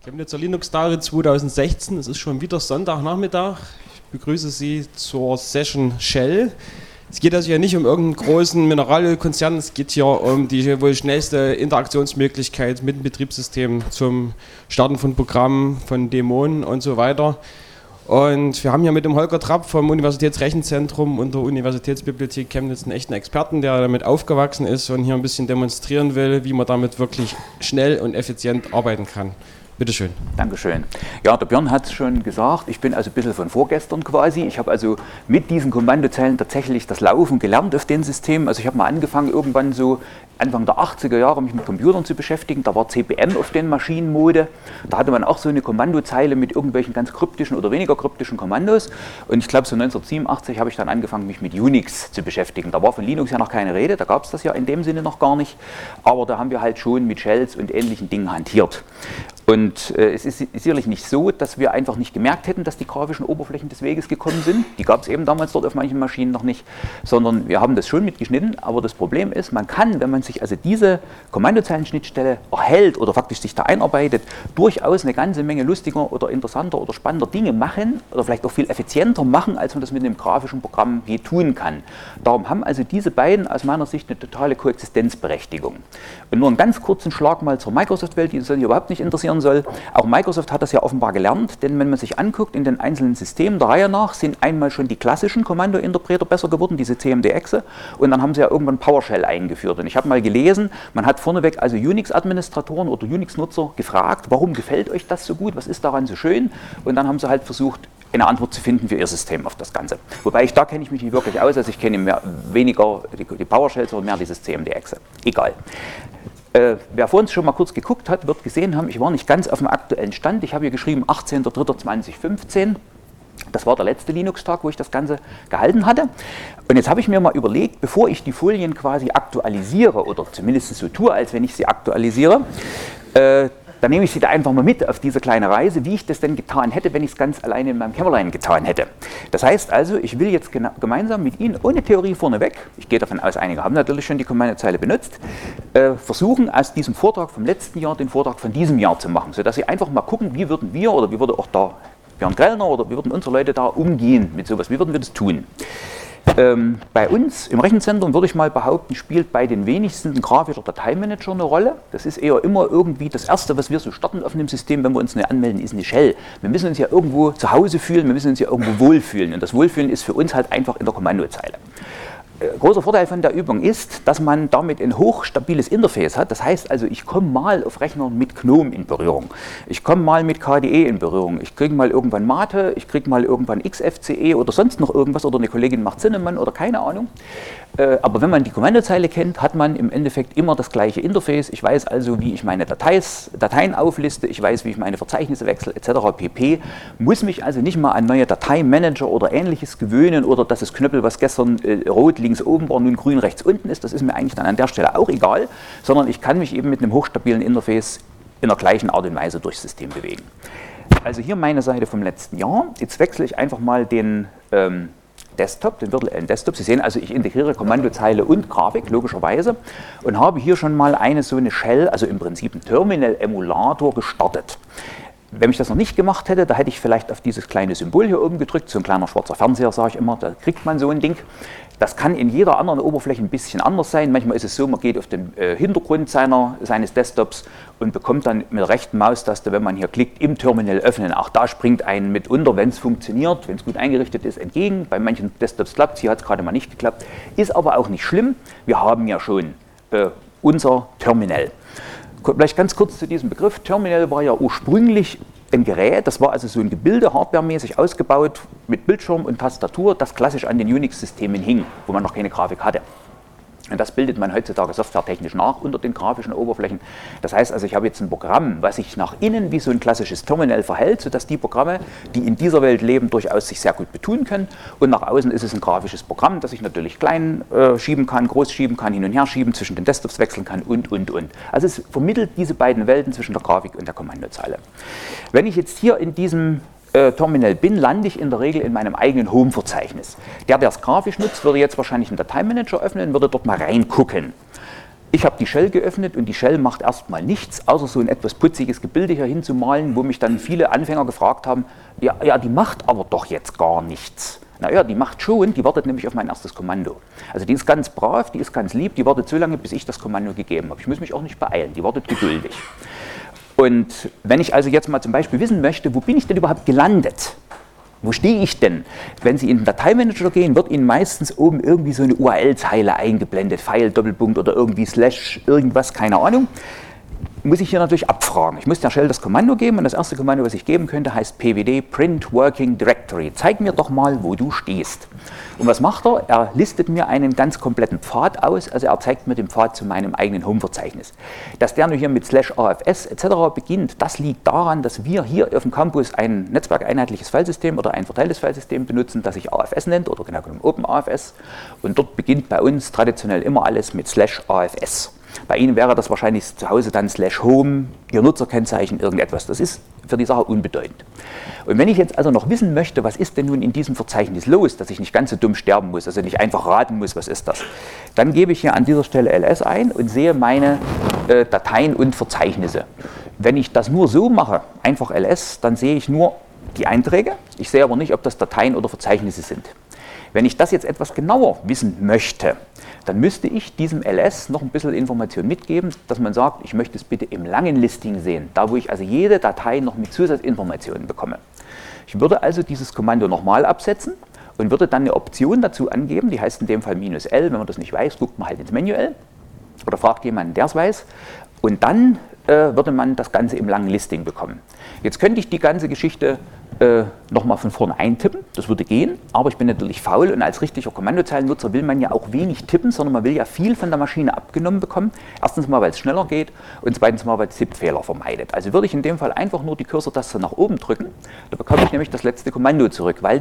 Chemnitzer Linux-Tage 2016, es ist schon wieder Sonntagnachmittag. Ich begrüße Sie zur Session Shell. Es geht also hier nicht um irgendeinen großen Mineralölkonzern, es geht hier um die wohl schnellste Interaktionsmöglichkeit mit dem Betriebssystem zum Starten von Programmen, von Dämonen und so weiter. Und wir haben hier mit dem Holger Trapp vom Universitätsrechenzentrum und der Universitätsbibliothek Chemnitz einen echten Experten, der damit aufgewachsen ist und hier ein bisschen demonstrieren will, wie man damit wirklich schnell und effizient arbeiten kann. Bitte schön. Dankeschön. Ja, der Björn hat es schon gesagt, ich bin also ein bisschen von vorgestern quasi. Ich habe also mit diesen Kommandozeilen tatsächlich das Laufen gelernt auf den Systemen. Also ich habe mal angefangen, irgendwann so Anfang der 80er Jahre mich mit Computern zu beschäftigen. Da war CPM auf den Maschinenmode. Da hatte man auch so eine Kommandozeile mit irgendwelchen ganz kryptischen oder weniger kryptischen Kommandos. Und ich glaube, so 1987 habe ich dann angefangen, mich mit Unix zu beschäftigen. Da war von Linux ja noch keine Rede, da gab es das ja in dem Sinne noch gar nicht. Aber da haben wir halt schon mit Shells und ähnlichen Dingen hantiert. Und es ist sicherlich nicht so, dass wir einfach nicht gemerkt hätten, dass die grafischen Oberflächen des Weges gekommen sind. Die gab es eben damals dort auf manchen Maschinen noch nicht, sondern wir haben das schon mitgeschnitten. Aber das Problem ist, man kann, wenn man sich also diese Kommandozeilenschnittstelle erhält oder faktisch sich da einarbeitet, durchaus eine ganze Menge lustiger oder interessanter oder spannender Dinge machen oder vielleicht auch viel effizienter machen, als man das mit einem grafischen Programm je tun kann. Darum haben also diese beiden aus meiner Sicht eine totale Koexistenzberechtigung. Und nur einen ganz kurzen Schlag mal zur Microsoft-Welt, die uns hier überhaupt nicht interessieren soll. Auch Microsoft hat das ja offenbar gelernt, denn wenn man sich anguckt, in den einzelnen Systemen der Reihe nach sind einmal schon die klassischen Kommandointerpreter besser geworden, diese CMD-Exe, und dann haben sie ja irgendwann PowerShell eingeführt. Und ich habe mal gelesen, man hat vorneweg also Unix-Administratoren oder Unix-Nutzer gefragt, warum gefällt euch das so gut, was ist daran so schön? Und dann haben sie halt versucht, eine Antwort zu finden für ihr System auf das Ganze. Wobei da kenne ich mich nicht wirklich aus, also ich kenne weniger die PowerShell, sondern mehr dieses CMD-Exe. Egal. Wer vor uns schon mal kurz geguckt hat, wird gesehen haben, ich war nicht ganz auf dem aktuellen Stand. Ich habe hier geschrieben 18.03.2015. Das war der letzte Linux-Tag, wo ich das Ganze gehalten hatte. Und jetzt habe ich mir mal überlegt, bevor ich die Folien quasi aktualisiere oder zumindest so tue, als wenn ich sie aktualisiere, dann nehme ich Sie da einfach mal mit auf diese kleine Reise, wie ich das denn getan hätte, wenn ich es ganz alleine in meinem Kämmerlein getan hätte. Das heißt also, ich will jetzt gemeinsam mit Ihnen, ohne Theorie vorneweg, ich gehe davon aus, einige haben natürlich schon die Kommandozeile benutzt, versuchen aus diesem Vortrag vom letzten Jahr den Vortrag von diesem Jahr zu machen, sodass Sie einfach mal gucken, wie würden wir oder wie würde auch da Björn Grellner oder wie würden unsere Leute da umgehen mit sowas, wie würden wir das tun? Bei uns im Rechenzentrum würde ich mal behaupten, spielt bei den wenigsten ein grafischer Dateimanager eine Rolle. Das ist eher immer irgendwie das Erste, was wir so starten auf einem System, wenn wir uns neu anmelden, ist eine Shell. Wir müssen uns ja irgendwo zu Hause fühlen, wir müssen uns ja irgendwo wohlfühlen. Und das Wohlfühlen ist für uns halt einfach in der Kommandozeile. Großer Vorteil von der Übung ist, dass man damit ein hochstabiles Interface hat. Das heißt also, ich komme mal auf Rechnern mit GNOME in Berührung. Ich komme mal mit KDE in Berührung. Ich kriege mal irgendwann Mate, ich kriege mal irgendwann XFCE oder sonst noch irgendwas oder eine Kollegin macht Cinnamon oder keine Ahnung. Aber wenn man die Kommandozeile kennt, hat man im Endeffekt immer das gleiche Interface. Ich weiß also, wie ich meine Dateien aufliste, ich weiß, wie ich meine Verzeichnisse wechsle, etc. pp. Muss mich also nicht mal an neue Dateimanager oder Ähnliches gewöhnen oder dass das Knöppel, was gestern rot links oben war, nun grün rechts unten ist. Das ist mir eigentlich dann an der Stelle auch egal, sondern ich kann mich eben mit einem hochstabilen Interface in der gleichen Art und Weise durchs System bewegen. Also hier meine Seite vom letzten Jahr. Jetzt wechsle ich einfach mal den Desktop, den virtuellen Desktop. Sie sehen also, ich integriere Kommandozeile und Grafik, logischerweise, und habe hier schon mal so eine Shell, also im Prinzip einen Terminal-Emulator gestartet. Wenn ich das noch nicht gemacht hätte, da hätte ich vielleicht auf dieses kleine Symbol hier oben gedrückt, so ein kleiner schwarzer Fernseher, sage ich immer, da kriegt man so ein Ding. Das kann in jeder anderen Oberfläche ein bisschen anders sein. Manchmal ist es so, man geht auf den Hintergrund seines Desktops und bekommt dann mit der rechten Maustaste, wenn man hier klickt, im Terminal öffnen. Auch da springt einen mitunter, wenn es funktioniert, wenn es gut eingerichtet ist, entgegen. Bei manchen Desktops klappt es, hier hat es gerade mal nicht geklappt. Ist aber auch nicht schlimm. Wir haben ja schon unser Terminal. Vielleicht ganz kurz zu diesem Begriff. Terminal war ja ursprünglich ein Gerät, das war also so ein Gebilde, hardwaremäßig ausgebaut mit Bildschirm und Tastatur, das klassisch an den Unix-Systemen hing, wo man noch keine Grafik hatte. Und das bildet man heutzutage softwaretechnisch nach unter den grafischen Oberflächen. Das heißt also, ich habe jetzt ein Programm, was sich nach innen wie so ein klassisches Terminal verhält, sodass die Programme, die in dieser Welt leben, durchaus sich sehr gut betun können. Und nach außen ist es ein grafisches Programm, das ich natürlich klein schieben kann, groß schieben kann, hin und her schieben, zwischen den Desktops wechseln kann und. Also es vermittelt diese beiden Welten zwischen der Grafik und der Kommandozeile. Wenn ich jetzt hier in diesem Terminal bin, lande ich in der Regel in meinem eigenen Home-Verzeichnis. Der es grafisch nutzt, würde jetzt wahrscheinlich einen Dateimanager öffnen, würde dort mal reingucken. Ich habe die Shell geöffnet und die Shell macht erstmal nichts, außer so ein etwas putziges Gebilde hier hinzumalen, wo mich dann viele Anfänger gefragt haben, ja, die macht aber doch jetzt gar nichts. Naja, die macht schon, die wartet nämlich auf mein erstes Kommando. Also die ist ganz brav, die ist ganz lieb, die wartet so lange, bis ich das Kommando gegeben habe. Ich muss mich auch nicht beeilen, die wartet geduldig. Und wenn ich also jetzt mal zum Beispiel wissen möchte, wo bin ich denn überhaupt gelandet? Wo stehe ich denn? Wenn Sie in den Dateimanager gehen, wird Ihnen meistens oben irgendwie so eine URL-Zeile eingeblendet, File, Doppelpunkt oder irgendwie Slash, irgendwas, keine Ahnung. Muss ich hier natürlich abfragen. Ich muss der Shell das Kommando geben und das erste Kommando, was ich geben könnte, heißt pwd print working directory. Zeig mir doch mal, wo du stehst. Und was macht er? Er listet mir einen ganz kompletten Pfad aus, also er zeigt mir den Pfad zu meinem eigenen Home-Verzeichnis. Dass der nur hier mit /afs etc. beginnt, das liegt daran, dass wir hier auf dem Campus ein netzwerkeinheitliches Filesystem oder ein verteiltes Filesystem benutzen, das sich AFS nennt oder genau genommen OpenAFS. Und dort beginnt bei uns traditionell immer alles mit /afs. Bei Ihnen wäre das wahrscheinlich zu Hause dann /home, Ihr Nutzerkennzeichen, irgendetwas. Das ist für die Sache unbedeutend. Und wenn ich jetzt also noch wissen möchte, was ist denn nun in diesem Verzeichnis los, dass ich nicht ganz so dumm sterben muss, also nicht einfach raten muss, was ist das, dann gebe ich hier an dieser Stelle ls ein und sehe meine Dateien und Verzeichnisse. Wenn ich das nur so mache, einfach ls, dann sehe ich nur die Einträge. Ich sehe aber nicht, ob das Dateien oder Verzeichnisse sind. Wenn ich das jetzt etwas genauer wissen möchte, dann müsste ich diesem ls noch ein bisschen Information mitgeben, dass man sagt, ich möchte es bitte im langen Listing sehen, da wo ich also jede Datei noch mit Zusatzinformationen bekomme. Ich würde also dieses Kommando nochmal absetzen und würde dann eine Option dazu angeben, die heißt in dem Fall -L, wenn man das nicht weiß, guckt man halt ins Manuell oder fragt jemanden, der es weiß, und dann würde man das Ganze im langen Listing bekommen. Jetzt könnte ich die ganze Geschichte nochmal von vorne eintippen, das würde gehen, aber ich bin natürlich faul und als richtiger Kommandozeilennutzer will man ja auch wenig tippen, sondern man will ja viel von der Maschine abgenommen bekommen. Erstens mal, weil es schneller geht und zweitens mal, weil es Tippfehler vermeidet. Also würde ich in dem Fall einfach nur die Cursor-Taste nach oben drücken, da bekomme ich nämlich das letzte Kommando zurück, weil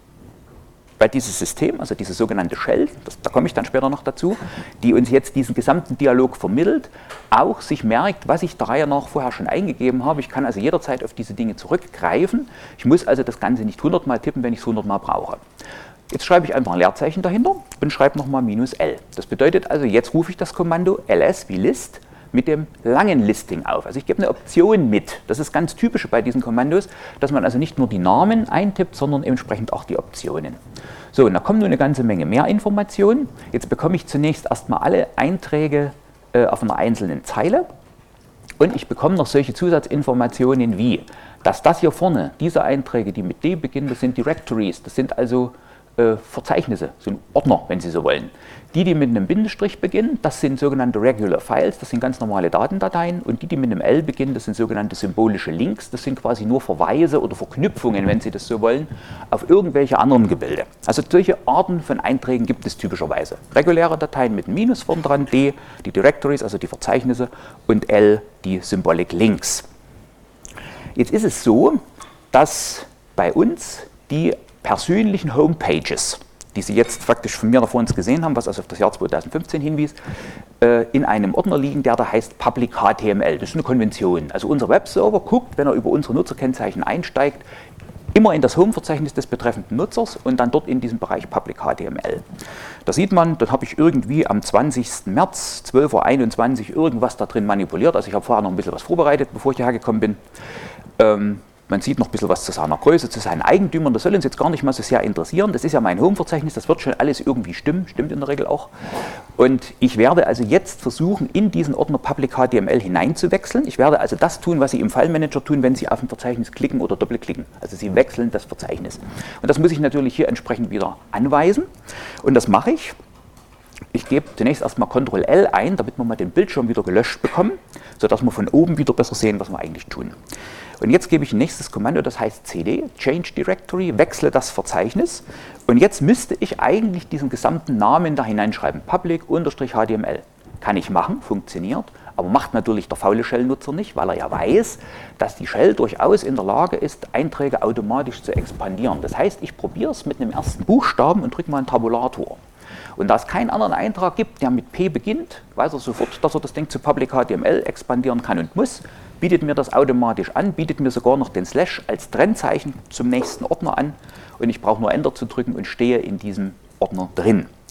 dieses System, also diese sogenannte Shell, da komme ich dann später noch dazu, die uns jetzt diesen gesamten Dialog vermittelt, auch sich merkt, was ich der Reihe nach vorher schon eingegeben habe. Ich kann also jederzeit auf diese Dinge zurückgreifen. Ich muss also das Ganze nicht 100 Mal tippen, wenn ich es 100 Mal brauche. Jetzt schreibe ich einfach ein Leerzeichen dahinter und schreibe nochmal -L. Das bedeutet also, jetzt rufe ich das Kommando ls wie List mit dem langen Listing auf. Also ich gebe eine Option mit. Das ist ganz typisch bei diesen Kommandos, dass man also nicht nur die Namen eintippt, sondern entsprechend auch die Optionen. So, und da kommt nun eine ganze Menge mehr Informationen. Jetzt bekomme ich zunächst erstmal alle Einträge auf einer einzelnen Zeile und ich bekomme noch solche Zusatzinformationen wie, dass das hier vorne, diese Einträge, die mit D beginnen, das sind Directories, das sind also Verzeichnisse, so ein Ordner, wenn Sie so wollen. Die mit einem Bindestrich beginnen, das sind sogenannte Regular Files, das sind ganz normale Datendateien, und die mit einem L beginnen, das sind sogenannte symbolische Links, das sind quasi nur Verweise oder Verknüpfungen, wenn Sie das so wollen, auf irgendwelche anderen Gebilde. Also solche Arten von Einträgen gibt es typischerweise. Reguläre Dateien mit einem Minus vorn dran, D, die Directories, also die Verzeichnisse, und L, die Symbolic Links. Jetzt ist es so, dass bei uns die persönlichen Homepages, die Sie jetzt faktisch von mir nach vor uns gesehen haben, was also auf das Jahr 2015 hinwies, in einem Ordner liegen, der da heißt Public HTML. Das ist eine Konvention. Also unser Webserver guckt, wenn er über unsere Nutzerkennzeichen einsteigt, immer in das Home-Verzeichnis des betreffenden Nutzers und dann dort in diesem Bereich Public HTML. Da sieht man, dann habe ich irgendwie am 20. März 12:21 Uhr irgendwas da drin manipuliert. Also ich habe vorher noch ein bisschen was vorbereitet, bevor ich hierher gekommen bin. Man sieht noch ein bisschen was zu seiner Größe, zu seinen Eigentümern. Das soll uns jetzt gar nicht mal so sehr interessieren. Das ist ja mein Home-Verzeichnis, das wird schon alles irgendwie stimmen, stimmt in der Regel auch. Und ich werde also jetzt versuchen, in diesen Ordner Public HTML hineinzuwechseln. Ich werde also das tun, was Sie im File-Manager tun, wenn Sie auf ein Verzeichnis klicken oder doppelklicken. Also Sie wechseln das Verzeichnis. Und das muss ich natürlich hier entsprechend wieder anweisen. Und das mache ich. Ich gebe zunächst erstmal Ctrl-L ein, damit wir mal den Bildschirm wieder gelöscht bekommen, sodass wir von oben wieder besser sehen, was wir eigentlich tun. Und jetzt gebe ich ein nächstes Kommando, das heißt cd, Change Directory, wechsle das Verzeichnis. Und jetzt müsste ich eigentlich diesen gesamten Namen da hineinschreiben, public_html. Kann ich machen, funktioniert, aber macht natürlich der faule Shell-Nutzer nicht, weil er ja weiß, dass die Shell durchaus in der Lage ist, Einträge automatisch zu expandieren. Das heißt, ich probiere es mit einem ersten Buchstaben und drücke mal einen Tabulator. Und da es keinen anderen Eintrag gibt, der mit P beginnt, weiß er sofort, dass er das Ding zu Public HTML expandieren kann und muss, bietet mir das automatisch an, bietet mir sogar noch den Slash als Trennzeichen zum nächsten Ordner an und ich brauche nur Enter zu drücken und stehe in diesem Ordner drin.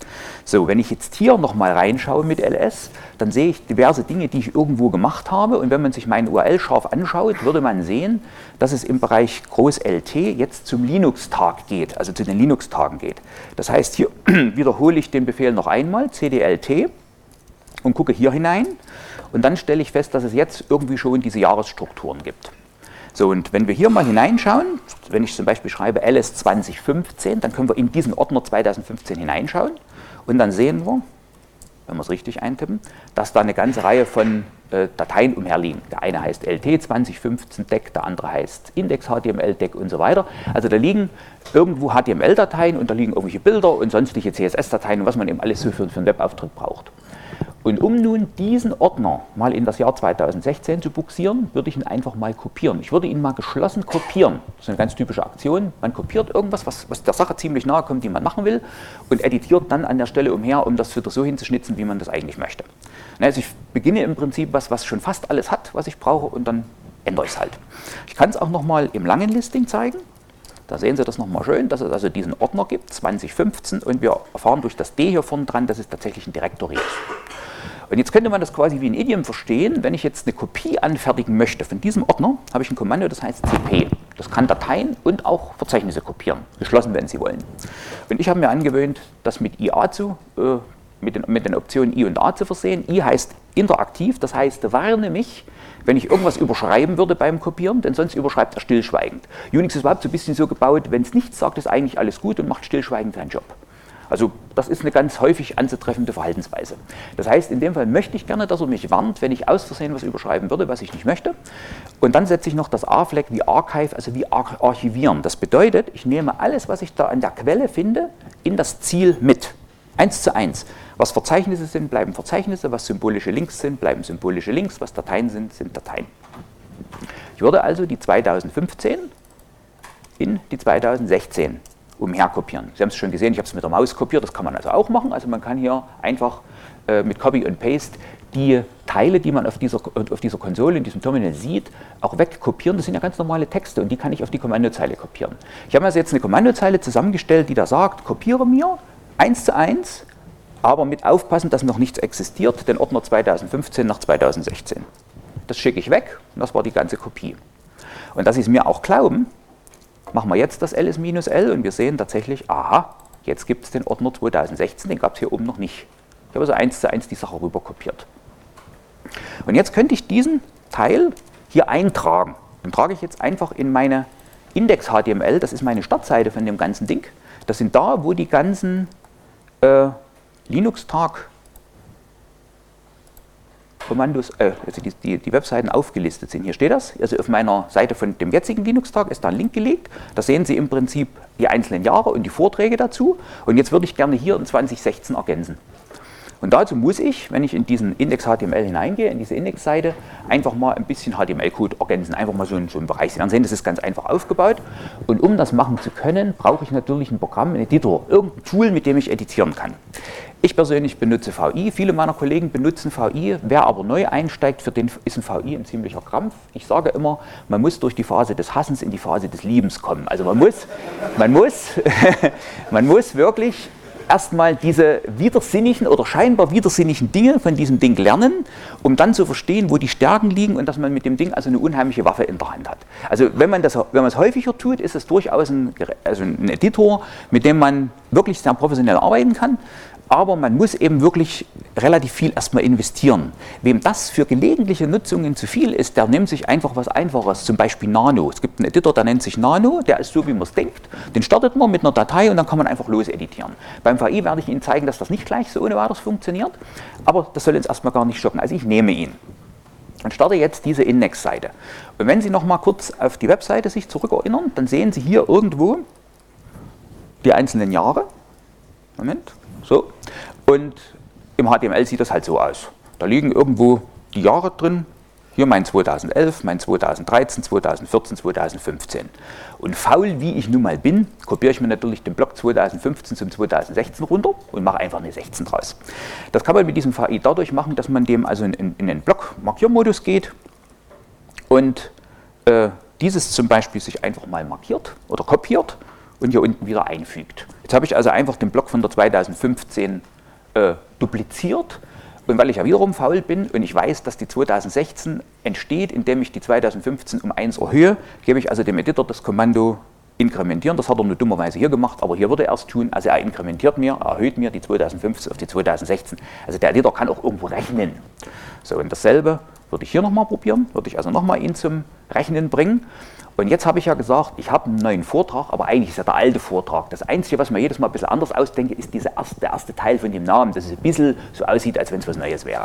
So, wenn ich jetzt hier nochmal reinschaue mit ls, dann sehe ich diverse Dinge, die ich irgendwo gemacht habe. Und wenn man sich meine URL scharf anschaut, würde man sehen, dass es im Bereich Groß-LT jetzt zum Linux-Tag geht, also zu den Linux-Tagen geht. Das heißt, hier wiederhole ich den Befehl noch einmal, cdlt, und gucke hier hinein. Und dann stelle ich fest, dass es jetzt irgendwie schon diese Jahresstrukturen gibt. So, und wenn wir hier mal hineinschauen, wenn ich zum Beispiel schreibe ls 2015, dann können wir in diesen Ordner 2015 hineinschauen. Und dann sehen wir, wenn wir es richtig eintippen, dass da eine ganze Reihe von Dateien umherliegen. Der eine heißt LT 2015 Deck, der andere heißt Index HTML Deck und so weiter. Also da liegen irgendwo HTML-Dateien und da liegen irgendwelche Bilder und sonstige CSS-Dateien und was man eben alles so für einen Webauftritt braucht. Und um nun diesen Ordner mal in das Jahr 2016 zu buxieren, würde ich ihn einfach mal kopieren. Ich würde ihn mal geschlossen kopieren. Das ist eine ganz typische Aktion. Man kopiert irgendwas, was der Sache ziemlich nahe kommt, die man machen will, und editiert dann an der Stelle umher, um das wieder so hinzuschnitzen, wie man das eigentlich möchte. Also ich beginne im Prinzip was schon fast alles hat, was ich brauche, und dann ändere ich es halt. Ich kann es auch nochmal im langen Listing zeigen. Da sehen Sie das nochmal schön, dass es also diesen Ordner gibt, 2015, und wir erfahren durch das D hier vorne dran, dass es tatsächlich ein Directory ist. Und jetzt könnte man das quasi wie ein Idiom verstehen. Wenn ich jetzt eine Kopie anfertigen möchte von diesem Ordner, habe ich ein Kommando, das heißt cp. Das kann Dateien und auch Verzeichnisse kopieren, geschlossen, wenn Sie wollen. Und ich habe mir angewöhnt, das mit IA mit den Optionen I und A zu versehen. I heißt interaktiv, das heißt, warne mich, wenn ich irgendwas überschreiben würde beim Kopieren, denn sonst überschreibt er stillschweigend. Unix ist überhaupt so ein bisschen so gebaut, wenn es nichts sagt, ist eigentlich alles gut und macht stillschweigend seinen Job. Also das ist eine ganz häufig anzutreffende Verhaltensweise. Das heißt, in dem Fall möchte ich gerne, dass er mich warnt, wenn ich aus Versehen was überschreiben würde, was ich nicht möchte. Und dann setze ich noch das A-Flag wie Archive, also wie archivieren. Das bedeutet, ich nehme alles, was ich da an der Quelle finde, in das Ziel mit. 1:1. Was Verzeichnisse sind, bleiben Verzeichnisse. Was symbolische Links sind, bleiben symbolische Links. Was Dateien sind, sind Dateien. Ich würde also die 2015 in die 2016 umherkopieren. Sie haben es schon gesehen, ich habe es mit der Maus kopiert, das kann man also auch machen. Also man kann hier einfach mit Copy und Paste die Teile, die man auf dieser Konsole, in diesem Terminal sieht, auch wegkopieren. Das sind ja ganz normale Texte und die kann ich auf die Kommandozeile kopieren. Ich habe also jetzt eine Kommandozeile zusammengestellt, die da sagt, kopiere mir 1:1, aber mit aufpassen, dass noch nichts existiert, den Ordner 2015 nach 2016. Das schicke ich weg und das war die ganze Kopie. Und dass Sie es mir auch glauben, machen wir jetzt das ls-l und wir sehen tatsächlich, aha, jetzt gibt es den Ordner 2016, den gab es hier oben noch nicht. Ich habe also 1:1 die Sache rüber kopiert. Und jetzt könnte ich diesen Teil hier eintragen. Den trage ich jetzt einfach in meine Index-HTML, das ist meine Startseite von dem ganzen Ding. Das sind da, wo die ganzen Linux-Tag Kommandos, also die Webseiten aufgelistet sind. Hier steht das, also auf meiner Seite von dem jetzigen Linux-Tag ist da ein Link gelegt. Da sehen Sie im Prinzip die einzelnen Jahre und die Vorträge dazu. Und jetzt würde ich gerne hier in 2016 ergänzen. Und dazu muss ich, wenn ich in diesen Index.html hineingehe, in diese Index-Seite, einfach mal ein bisschen HTML-Code ergänzen, einfach mal so einen Bereich. Sie werden sehen, das ist ganz einfach aufgebaut. Und um das machen zu können, brauche ich natürlich ein Programm, einen Editor, irgendein Tool, mit dem ich editieren kann. Ich persönlich benutze VI, viele meiner Kollegen benutzen VI. Wer aber neu einsteigt, für den ist ein VI ein ziemlicher Krampf. Ich sage immer, man muss durch die Phase des Hassens in die Phase des Liebens kommen. Also man muss wirklich erstmal diese widersinnigen oder scheinbar widersinnigen Dinge von diesem Ding lernen, um dann zu verstehen, wo die Stärken liegen und dass man mit dem Ding also eine unheimliche Waffe in der Hand hat. Also wenn man es häufiger tut, ist es durchaus ein Editor, mit dem man wirklich sehr professionell arbeiten kann. Aber man muss eben wirklich relativ viel erstmal investieren. Wem das für gelegentliche Nutzungen zu viel ist, der nimmt sich einfach was Einfaches, zum Beispiel Nano. Es gibt einen Editor, der nennt sich Nano, der ist so, wie man es denkt. Den startet man mit einer Datei und dann kann man einfach loseditieren. Beim VI werde ich Ihnen zeigen, dass das nicht gleich so ohne weiteres funktioniert, aber das soll uns erstmal gar nicht schocken. Also ich nehme ihn und starte jetzt diese Index-Seite. Und wenn Sie noch mal kurz auf die Webseite sich zurückerinnern, dann sehen Sie hier irgendwo die einzelnen Jahre. Moment. So. Und im HTML sieht das halt so aus. Da liegen irgendwo die Jahre drin. Hier mein 2011, mein 2013, 2014, 2015. Und faul wie ich nun mal bin, kopiere ich mir natürlich den Block 2015 zum 2016 runter und mache einfach eine 16 draus. Das kann man mit diesem VI dadurch machen, dass man dem also in den Block-Markiermodus geht und dieses zum Beispiel sich einfach mal markiert oder kopiert und hier unten wieder einfügt. Jetzt Jetzt habe ich also einfach den Block von der 2015 dupliziert. Und weil ich ja wiederum faul bin und ich weiß, dass die 2016 entsteht, indem ich die 2015 um 1 erhöhe, gebe ich also dem Editor das Kommando inkrementieren. Das hat er nur dummerweise hier gemacht, aber hier würde er es tun. Also er inkrementiert mir, erhöht mir die 2015 auf die 2016. Also der Editor kann auch irgendwo rechnen. So, und dasselbe würde ich hier nochmal probieren, würde ich also nochmal ihn zum Rechnen bringen. Und jetzt habe ich ja gesagt, ich habe einen neuen Vortrag, aber eigentlich ist ja der alte Vortrag. Das Einzige, was mir jedes Mal ein bisschen anders ausdenke, ist der erste Teil von dem Namen, dass es ein bisschen so aussieht, als wenn es was Neues wäre.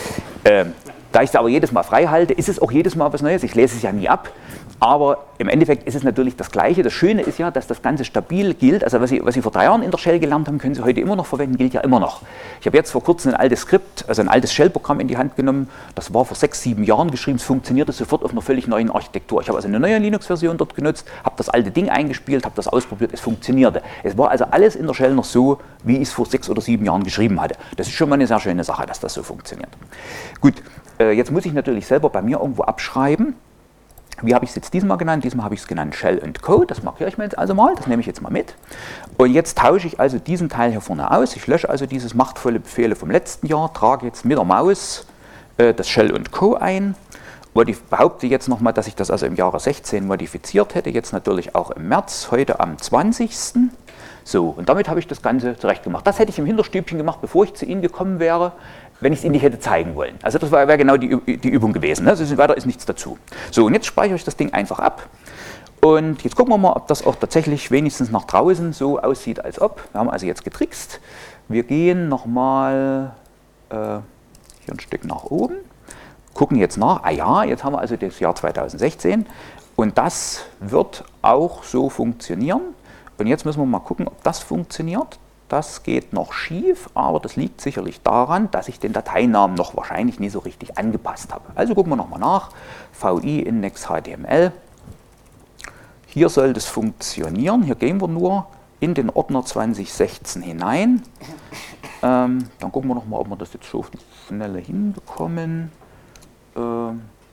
Da ich es aber jedes Mal frei halte, ist es auch jedes Mal was Neues. Ich lese es ja nie ab. Aber im Endeffekt ist es natürlich das Gleiche. Das Schöne ist ja, dass das Ganze stabil gilt. Also was Sie vor 3 Jahren in der Shell gelernt haben, können Sie heute immer noch verwenden, gilt ja immer noch. Ich habe jetzt vor kurzem ein altes Skript, also ein altes Shell-Programm in die Hand genommen. Das war vor 6, 7 Jahren geschrieben. Es funktionierte sofort auf einer völlig neuen Architektur. Ich habe also eine neue Linux-Version dort genutzt, habe das alte Ding eingespielt, habe das ausprobiert, es funktionierte. Es war also alles in der Shell noch so, wie ich es vor 6 oder 7 Jahren geschrieben hatte. Das ist schon mal eine sehr schöne Sache, dass das so funktioniert. Gut, jetzt muss ich natürlich selber bei mir irgendwo abschreiben. Wie habe ich es jetzt diesmal genannt? Diesmal habe ich es genannt Shell and Co. Das markiere ich mir jetzt also mal, das nehme ich jetzt mal mit. Und jetzt tausche ich also diesen Teil hier vorne aus. Ich lösche also dieses machtvolle Befehle vom letzten Jahr, trage jetzt mit der Maus das Shell und Co. ein. Und ich behaupte jetzt nochmal, dass ich das also im Jahre 16 modifiziert hätte, jetzt natürlich auch im März, heute am 20. So, und damit habe ich das Ganze zurecht gemacht. Das hätte ich im Hinterstübchen gemacht, bevor ich zu Ihnen gekommen wäre, wenn ich es Ihnen nicht hätte zeigen wollen. Also das wäre genau die Übung gewesen. Ne? Also weiter ist nichts dazu. So, und jetzt speichere ich das Ding einfach ab. Und jetzt gucken wir mal, ob das auch tatsächlich wenigstens nach draußen so aussieht, als ob. Wir haben also jetzt getrickst. Wir gehen nochmal hier ein Stück nach oben, gucken jetzt nach. Ah ja, jetzt haben wir also das Jahr 2016. Und das wird auch so funktionieren. Und jetzt müssen wir mal gucken, ob das funktioniert. Das geht noch schief, aber das liegt sicherlich daran, dass ich den Dateinamen noch wahrscheinlich nie so richtig angepasst habe. Also gucken wir nochmal nach. VI Index HTML. Hier soll das funktionieren. Hier gehen wir nur in den Ordner 2016 hinein. Dann gucken wir nochmal, ob wir das jetzt so auf die Schnelle hinbekommen. Was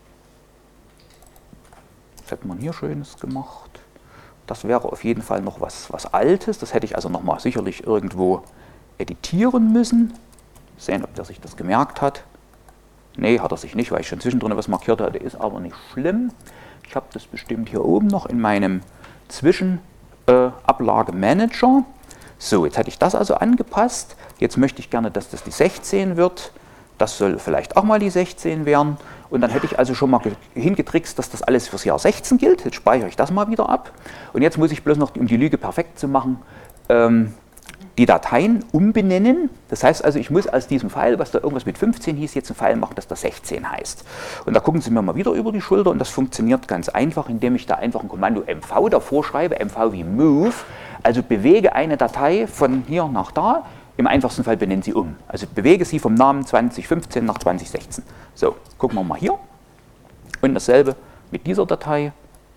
hätte man hier Schönes gemacht? Das wäre auf jeden Fall noch was Altes. Das hätte ich also nochmal sicherlich irgendwo editieren müssen. Sehen, ob der sich das gemerkt hat. Nee, hat er sich nicht, weil ich schon zwischendrin was markiert hatte. Ist aber nicht schlimm. Ich habe das bestimmt hier oben noch in meinem Zwischenablage-Manager. So, jetzt hätte ich das also angepasst. Jetzt möchte ich gerne, dass das die 16 wird. Das soll vielleicht auch mal die 16 werden. Und dann hätte ich also schon mal hingetrickst, dass das alles fürs Jahr 16 gilt. Jetzt speichere ich das mal wieder ab. Und jetzt muss ich bloß noch, um die Lüge perfekt zu machen, die Dateien umbenennen. Das heißt also, ich muss aus diesem Pfeil, was da irgendwas mit 15 hieß, jetzt ein Pfeil machen, das da 16 heißt. Und da gucken Sie mir mal wieder über die Schulter. Und das funktioniert ganz einfach, indem ich da einfach ein Kommando MV davor schreibe. MV wie Move. Also bewege eine Datei von hier nach da. Im einfachsten Fall benennen Sie um. Also bewege sie vom Namen 2015 nach 2016. So, gucken wir mal hier. Und dasselbe mit dieser Datei.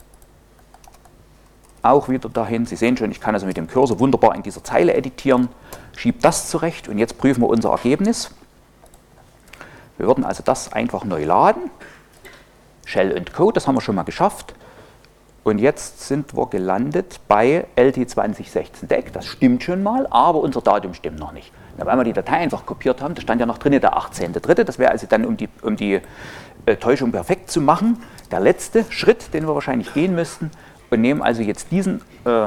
Auch wieder dahin. Sie sehen schon, ich kann also mit dem Cursor wunderbar in dieser Zeile editieren. Schiebe das zurecht und jetzt prüfen wir unser Ergebnis. Wir würden also das einfach neu laden. Shell und Co, das haben wir schon mal geschafft. Und jetzt sind wir gelandet bei LT 2016 Deck. Das stimmt schon mal, aber unser Datum stimmt noch nicht. Na, weil wir die Datei einfach kopiert haben, da stand ja noch drin der 18.3. Das wäre also dann, um die Täuschung perfekt zu machen, der letzte Schritt, den wir wahrscheinlich gehen müssten. Und nehmen also jetzt diese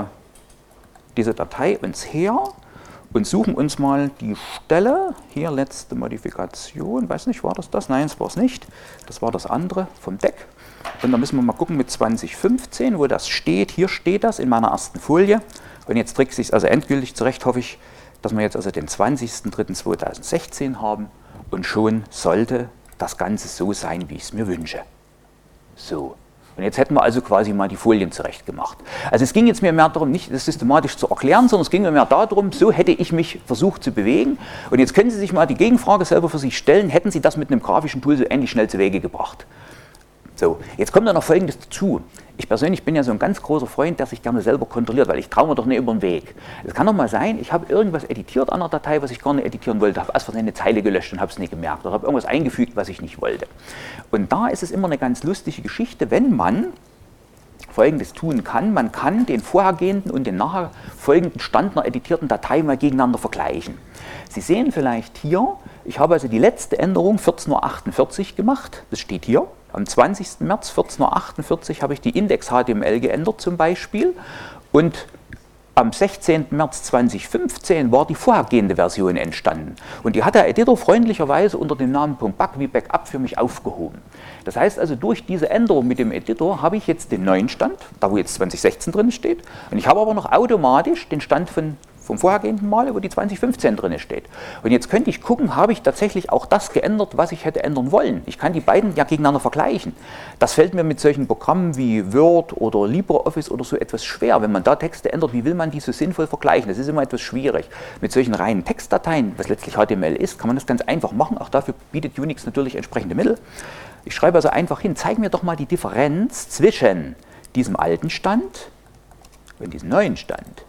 Datei uns her und suchen uns mal die Stelle. Hier letzte Modifikation, weiß nicht, war das das? Nein, das war es nicht. Das war das andere vom Deck. Und dann müssen wir mal gucken mit 2015, wo das steht. Hier steht das in meiner ersten Folie. Und jetzt trickse ich es also endgültig zurecht, hoffe ich, dass wir jetzt also den 20.03.2016 haben. Und schon sollte das Ganze so sein, wie ich es mir wünsche. So. Und jetzt hätten wir also quasi mal die Folien zurecht gemacht. Also es ging jetzt mir mehr darum, nicht das systematisch zu erklären, sondern es ging mir mehr darum, so hätte ich mich versucht zu bewegen. Und jetzt können Sie sich mal die Gegenfrage selber für sich stellen, hätten Sie das mit einem grafischen Tool so ähnlich schnell zu Wege gebracht? So, jetzt kommt da noch Folgendes dazu. Ich persönlich bin ja so ein ganz großer Freund, der sich gerne selber kontrolliert, weil ich traue mir doch nicht über den Weg. Es kann doch mal sein, ich habe irgendwas editiert an der Datei, was ich gar nicht editieren wollte, habe aus Versehen eine Zeile gelöscht und habe es nicht gemerkt oder habe irgendwas eingefügt, was ich nicht wollte. Und da ist es immer eine ganz lustige Geschichte, wenn man Folgendes tun kann. Man kann den vorhergehenden und den nachher folgenden Stand einer editierten Datei mal gegeneinander vergleichen. Sie sehen vielleicht hier, ich habe also die letzte Änderung 14.48 Uhr gemacht. Das steht hier. Am 20. März 14.48 Uhr habe ich die Index.html geändert zum Beispiel. Und am 16. März 2015 war die vorhergehende Version entstanden. Und die hat der Editor freundlicherweise unter dem Namen .bug wie Backup für mich aufgehoben. Das heißt also, durch diese Änderung mit dem Editor habe ich jetzt den neuen Stand, da wo jetzt 2016 drin steht. Und ich habe aber noch automatisch den Stand vom vorhergehenden Mal, wo die 2015 drin steht. Und jetzt könnte ich gucken, habe ich tatsächlich auch das geändert, was ich hätte ändern wollen. Ich kann die beiden ja gegeneinander vergleichen. Das fällt mir mit solchen Programmen wie Word oder LibreOffice oder so etwas schwer. Wenn man da Texte ändert, wie will man die so sinnvoll vergleichen? Das ist immer etwas schwierig. Mit solchen reinen Textdateien, was letztlich HTML ist, kann man das ganz einfach machen. Auch dafür bietet Unix natürlich entsprechende Mittel. Ich schreibe also einfach hin, zeig mir doch mal die Differenz zwischen diesem alten Stand und diesem neuen Stand.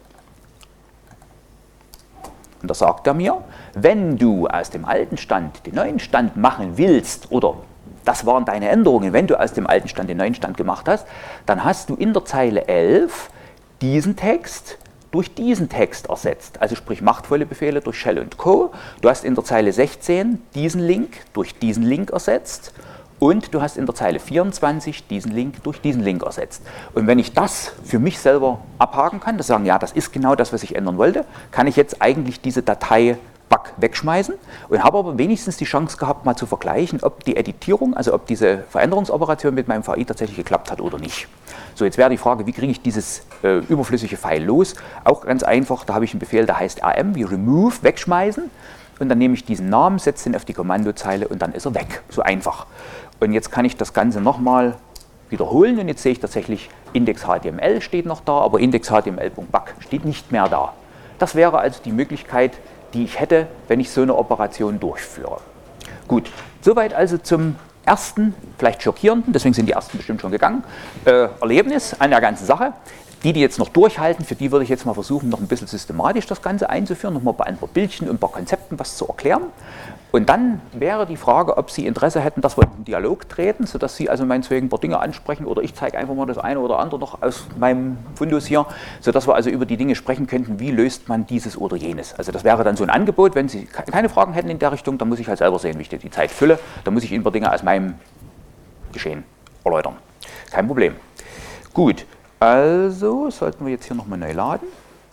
Und da sagt er mir, wenn du aus dem alten Stand den neuen Stand machen willst, oder das waren deine Änderungen, wenn du aus dem alten Stand den neuen Stand gemacht hast, dann hast du in der Zeile 11 diesen Text durch diesen Text ersetzt. Also sprich machtvolle Befehle durch Shell und Co. Du hast in der Zeile 16 diesen Link durch diesen Link ersetzt. Und du hast in der Zeile 24 diesen Link durch diesen Link ersetzt. Und wenn ich das für mich selber abhaken kann, das sagen, ja, das ist genau das, was ich ändern wollte, kann ich jetzt eigentlich diese Datei Bug wegschmeißen und habe aber wenigstens die Chance gehabt, mal zu vergleichen, ob die Editierung, also ob diese Veränderungsoperation mit meinem VI tatsächlich geklappt hat oder nicht. So, jetzt wäre die Frage, wie kriege ich dieses überflüssige File los? Auch ganz einfach, da habe ich einen Befehl, der heißt rm, wie remove, wegschmeißen. Und dann nehme ich diesen Namen, setze ihn auf die Kommandozeile und dann ist er weg. So einfach. Und jetzt kann ich das Ganze nochmal wiederholen und jetzt sehe ich tatsächlich, Index.html steht noch da, aber Index.html.bug steht nicht mehr da. Das wäre also die Möglichkeit, die ich hätte, wenn ich so eine Operation durchführe. Gut, soweit also zum ersten, vielleicht schockierenden, deswegen sind die ersten bestimmt schon gegangen, Erlebnis an der ganzen Sache. Die jetzt noch durchhalten, für die würde ich jetzt mal versuchen, noch ein bisschen systematisch das Ganze einzuführen, nochmal bei ein paar Bildchen und ein paar Konzepten was zu erklären. Und dann wäre die Frage, ob Sie Interesse hätten, dass wir in den Dialog treten, sodass Sie also meinetwegen ein paar Dinge ansprechen oder ich zeige einfach mal das eine oder andere noch aus meinem Fundus hier, sodass wir also über die Dinge sprechen könnten, wie löst man dieses oder jenes. Also das wäre dann so ein Angebot. Wenn Sie keine Fragen hätten in der Richtung, dann muss ich halt selber sehen, wie ich die Zeit fülle. Dann muss ich Ihnen ein paar Dinge aus meinem Geschehen erläutern. Kein Problem. Gut. Also sollten wir jetzt hier nochmal neu laden.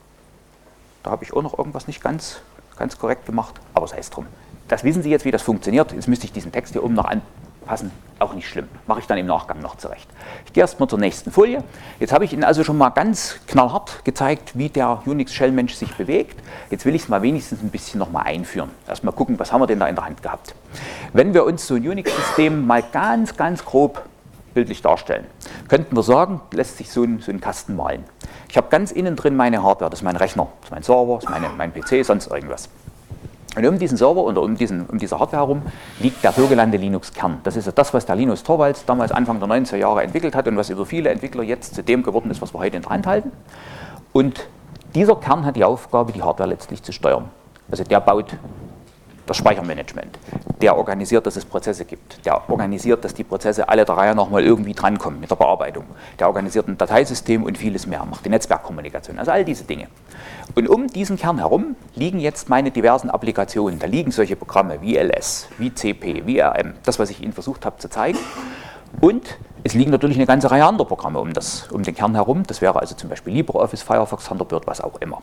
Da habe ich auch noch irgendwas nicht ganz korrekt gemacht, aber sei es drum. Das wissen Sie jetzt, wie das funktioniert. Jetzt müsste ich diesen Text hier oben noch anpassen. Auch nicht schlimm. Mache ich dann im Nachgang noch zurecht. Ich gehe erstmal zur nächsten Folie. Jetzt habe ich Ihnen also schon mal ganz knallhart gezeigt, wie der Unix-Shell-Mensch sich bewegt. Jetzt will ich es mal wenigstens ein bisschen nochmal einführen. Erstmal gucken, was haben wir denn da in der Hand gehabt. Wenn wir uns so ein Unix-System mal ganz grob bildlich darstellen, könnten wir sagen, lässt sich so ein Kasten malen. Ich habe ganz innen drin meine Hardware, das ist mein Rechner, das ist mein Server, das ist mein PC, sonst irgendwas. Und um diesen Server oder um diese Hardware herum liegt der sogenannte Linux-Kern. Das ist ja das, was der Linus Torvalds damals Anfang der 90er Jahre entwickelt hat und was über viele Entwickler jetzt zu dem geworden ist, was wir heute in der Hand halten. Und dieser Kern hat die Aufgabe, die Hardware letztlich zu steuern. Also der baut das Speichermanagement. Der organisiert, dass es Prozesse gibt. Der organisiert, dass die Prozesse alle der Reihe nochmal irgendwie drankommen mit der Bearbeitung. Der organisiert ein Dateisystem und vieles mehr, macht die Netzwerkkommunikation, also all diese Dinge. Und um diesen Kern herum liegen jetzt meine diversen Applikationen. Da liegen solche Programme wie ls, wie cp, wie rm, das, was ich Ihnen versucht habe zu zeigen. Und es liegen natürlich eine ganze Reihe anderer Programme um den Kern herum. Das wäre also zum Beispiel LibreOffice, Firefox, Thunderbird, was auch immer.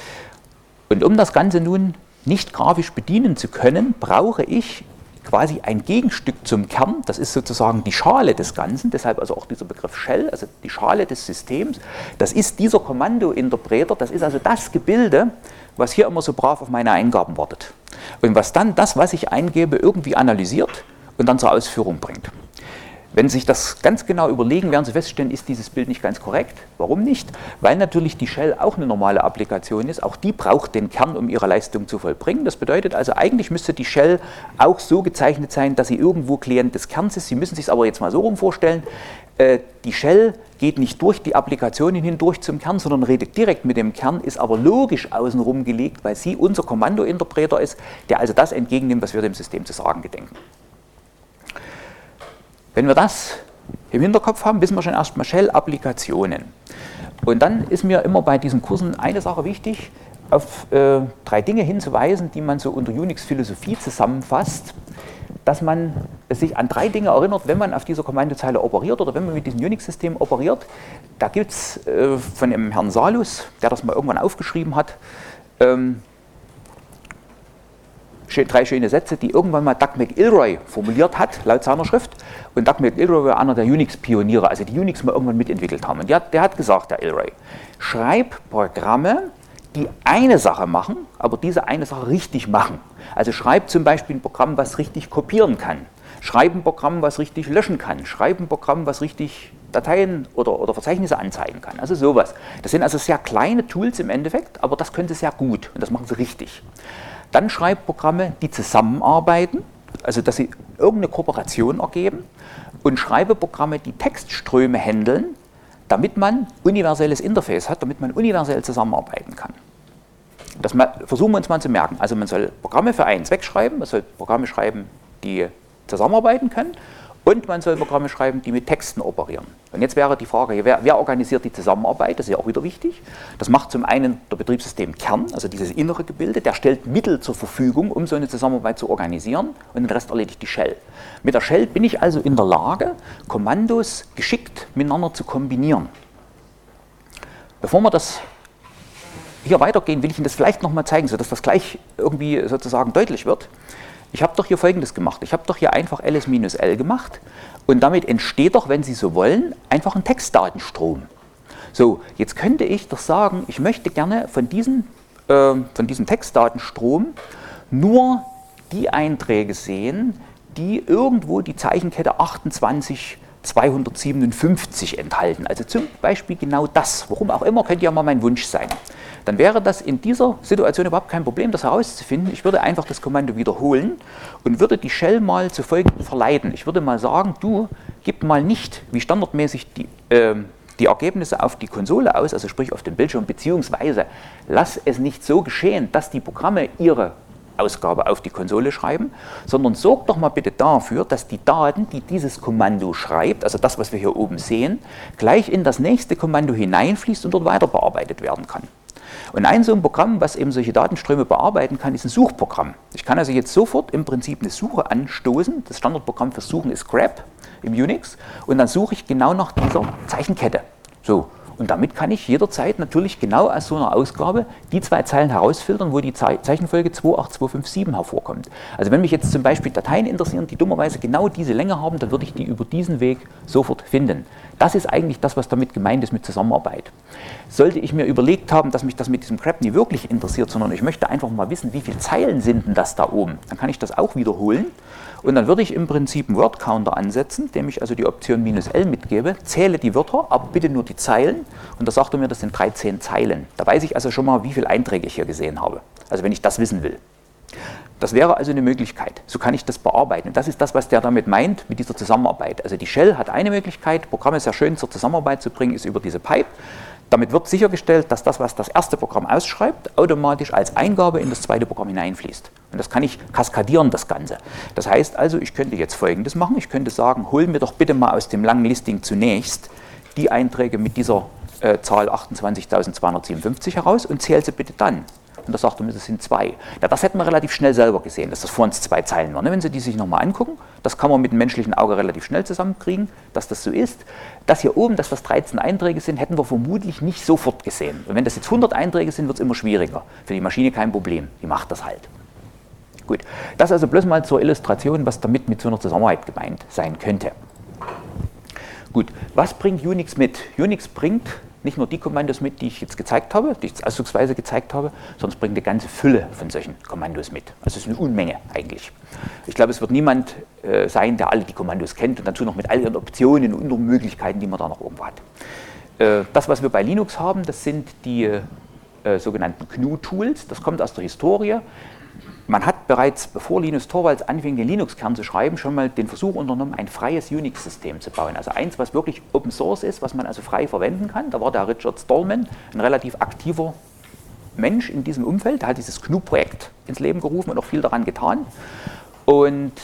Und um das Ganze nun nicht grafisch bedienen zu können, brauche ich quasi ein Gegenstück zum Kern. Das ist sozusagen die Schale des Ganzen, deshalb also auch dieser Begriff Shell, also die Schale des Systems. Das ist dieser Kommandointerpreter, das ist also das Gebilde, was hier immer so brav auf meine Eingaben wartet. Und was dann das, was ich eingebe, irgendwie analysiert und dann zur Ausführung bringt. Wenn Sie sich das ganz genau überlegen, werden Sie feststellen, ist dieses Bild nicht ganz korrekt. Warum nicht? Weil natürlich die Shell auch eine normale Applikation ist. Auch die braucht den Kern, um ihre Leistung zu vollbringen. Das bedeutet also, eigentlich müsste die Shell auch so gezeichnet sein, dass sie irgendwo Klient des Kerns ist. Sie müssen sich es aber jetzt mal so rum vorstellen. Die Shell geht nicht durch die Applikationen hindurch zum Kern, sondern redet direkt mit dem Kern, ist aber logisch außenrum gelegt, weil sie unser Kommandointerpreter ist, der also das entgegennimmt, was wir dem System zu sagen gedenken. Wenn wir das im Hinterkopf haben, wissen wir schon erstmal Shell-Applikationen. Und dann ist mir immer bei diesen Kursen eine Sache wichtig, auf 3 Dinge hinzuweisen, die man so unter Unix-Philosophie zusammenfasst, dass man sich an 3 Dinge erinnert, wenn man auf dieser Kommandozeile operiert oder wenn man mit diesem Unix-System operiert. Da gibt es von dem Herrn Salus, der das mal irgendwann aufgeschrieben hat, 3 schöne Sätze, die irgendwann mal Doug McIlroy formuliert hat, laut seiner Schrift. Und Doug McIlroy war einer der Unix-Pioniere, also die Unix mal irgendwann mitentwickelt haben. Und der hat gesagt, der Ilroy, schreib Programme, die eine Sache machen, aber diese eine Sache richtig machen. Also schreib zum Beispiel ein Programm, was richtig kopieren kann. Schreib ein Programm, was richtig löschen kann. Schreib ein Programm, was richtig Dateien oder Verzeichnisse anzeigen kann. Also sowas. Das sind also sehr kleine Tools im Endeffekt, aber das können sie sehr gut und das machen sie richtig. Dann schreib Programme, die zusammenarbeiten, also dass sie irgendeine Kooperation ergeben, und schreibe Programme, die Textströme handeln, damit man universelles Interface hat, damit man universell zusammenarbeiten kann. Das versuchen wir uns mal zu merken. Also man soll Programme für einen Zweck schreiben, man soll Programme schreiben, die zusammenarbeiten können, und man soll Programme schreiben, die mit Texten operieren. Und jetzt wäre die Frage, wer organisiert die Zusammenarbeit? Das ist ja auch wieder wichtig. Das macht zum einen der Betriebssystemkern, also dieses innere Gebilde, der stellt Mittel zur Verfügung, um so eine Zusammenarbeit zu organisieren, und den Rest erledigt die Shell. Mit der Shell bin ich also in der Lage, Kommandos geschickt miteinander zu kombinieren. Bevor wir das hier weitergehen, will ich Ihnen das vielleicht nochmal zeigen, sodass das gleich irgendwie sozusagen deutlich wird. Ich habe doch hier Folgendes gemacht. Ich habe doch hier einfach ls-l gemacht und damit entsteht doch, wenn Sie so wollen, einfach ein Textdatenstrom. So, jetzt könnte ich doch sagen, ich möchte gerne von diesem Textdatenstrom nur die Einträge sehen, die irgendwo die Zeichenkette 28257 enthalten. Also zum Beispiel genau das, warum auch immer, könnte ja mal mein Wunsch sein. Dann wäre das in dieser Situation überhaupt kein Problem, das herauszufinden. Ich würde einfach das Kommando wiederholen und würde die Shell mal zu Folgendem verleiten. Ich würde mal sagen, du gib mal nicht wie standardmäßig die Ergebnisse auf die Konsole aus, also sprich auf den Bildschirm, beziehungsweise lass es nicht so geschehen, dass die Programme ihre Ausgabe auf die Konsole schreiben, sondern sorg doch mal bitte dafür, dass die Daten, die dieses Kommando schreibt, also das, was wir hier oben sehen, gleich in das nächste Kommando hineinfließt und dort weiter bearbeitet werden kann. Und ein so ein Programm, was eben solche Datenströme bearbeiten kann, ist ein Suchprogramm. Ich kann also jetzt sofort im Prinzip eine Suche anstoßen. Das Standardprogramm für Suchen ist grep im Unix. Und dann suche ich genau nach dieser Zeichenkette. So. Und damit kann ich jederzeit natürlich genau aus so einer Ausgabe die 2 Zeilen herausfiltern, wo die Zeichenfolge 28257 hervorkommt. Also wenn mich jetzt zum Beispiel Dateien interessieren, die dummerweise genau diese Länge haben, dann würde ich die über diesen Weg sofort finden. Das ist eigentlich das, was damit gemeint ist mit Zusammenarbeit. Sollte ich mir überlegt haben, dass mich das mit diesem grep nie wirklich interessiert, sondern ich möchte einfach mal wissen, wie viele Zeilen sind denn das da oben, dann kann ich das auch wiederholen. Und dann würde ich im Prinzip einen Word-Counter ansetzen, dem ich also die Option -L mitgebe, zähle die Wörter, aber bitte nur die Zeilen. Und da sagt er mir, das sind 13 Zeilen. Da weiß ich also schon mal, wie viele Einträge ich hier gesehen habe. Also wenn ich das wissen will. Das wäre also eine Möglichkeit. So kann ich das bearbeiten. Das ist das, was der damit meint, mit dieser Zusammenarbeit. Also die Shell hat eine Möglichkeit, Programme sehr schön zur Zusammenarbeit zu bringen, ist über diese Pipe. Damit wird sichergestellt, dass das, was das erste Programm ausschreibt, automatisch als Eingabe in das zweite Programm hineinfließt. Und das kann ich kaskadieren, das Ganze. Das heißt also, ich könnte jetzt Folgendes machen. Ich könnte sagen, hol mir doch bitte mal aus dem langen Listing zunächst die Einträge mit dieser Zahl 28.257 heraus und zähl sie bitte dann. Und da sagt er mir, das sind 2. Ja, das hätten wir relativ schnell selber gesehen, dass das vor uns 2 Zeilen waren. Wenn Sie die sich nochmal angucken, das kann man mit dem menschlichen Auge relativ schnell zusammenkriegen, dass das so ist. Das hier oben, dass das 13 Einträge sind, hätten wir vermutlich nicht sofort gesehen. Und wenn das jetzt 100 Einträge sind, wird es immer schwieriger. Für die Maschine kein Problem, die macht das halt. Gut, das also bloß mal zur Illustration, was damit mit so einer Zusammenarbeit gemeint sein könnte. Gut, was bringt Unix mit? Unix bringt nicht nur die Kommandos mit, die ich jetzt gezeigt habe, die ich jetzt auszugsweise gezeigt habe, sondern es bringt eine ganze Fülle von solchen Kommandos mit. Also es ist eine Unmenge eigentlich. Ich glaube, es wird niemand sein, der alle die Kommandos kennt und dazu noch mit all ihren Optionen und Möglichkeiten, die man da noch irgendwo hat. Das, was wir bei Linux haben, das sind die sogenannten GNU-Tools. Das kommt aus der Historie. Man hat bereits, bevor Linus Torvalds anfing, den Linux-Kern zu schreiben, schon mal den Versuch unternommen, ein freies Unix-System zu bauen. Also eins, was wirklich Open Source ist, was man also frei verwenden kann. Da war der Richard Stallman ein relativ aktiver Mensch in diesem Umfeld. Der hat dieses GNU-Projekt ins Leben gerufen und auch viel daran getan. Und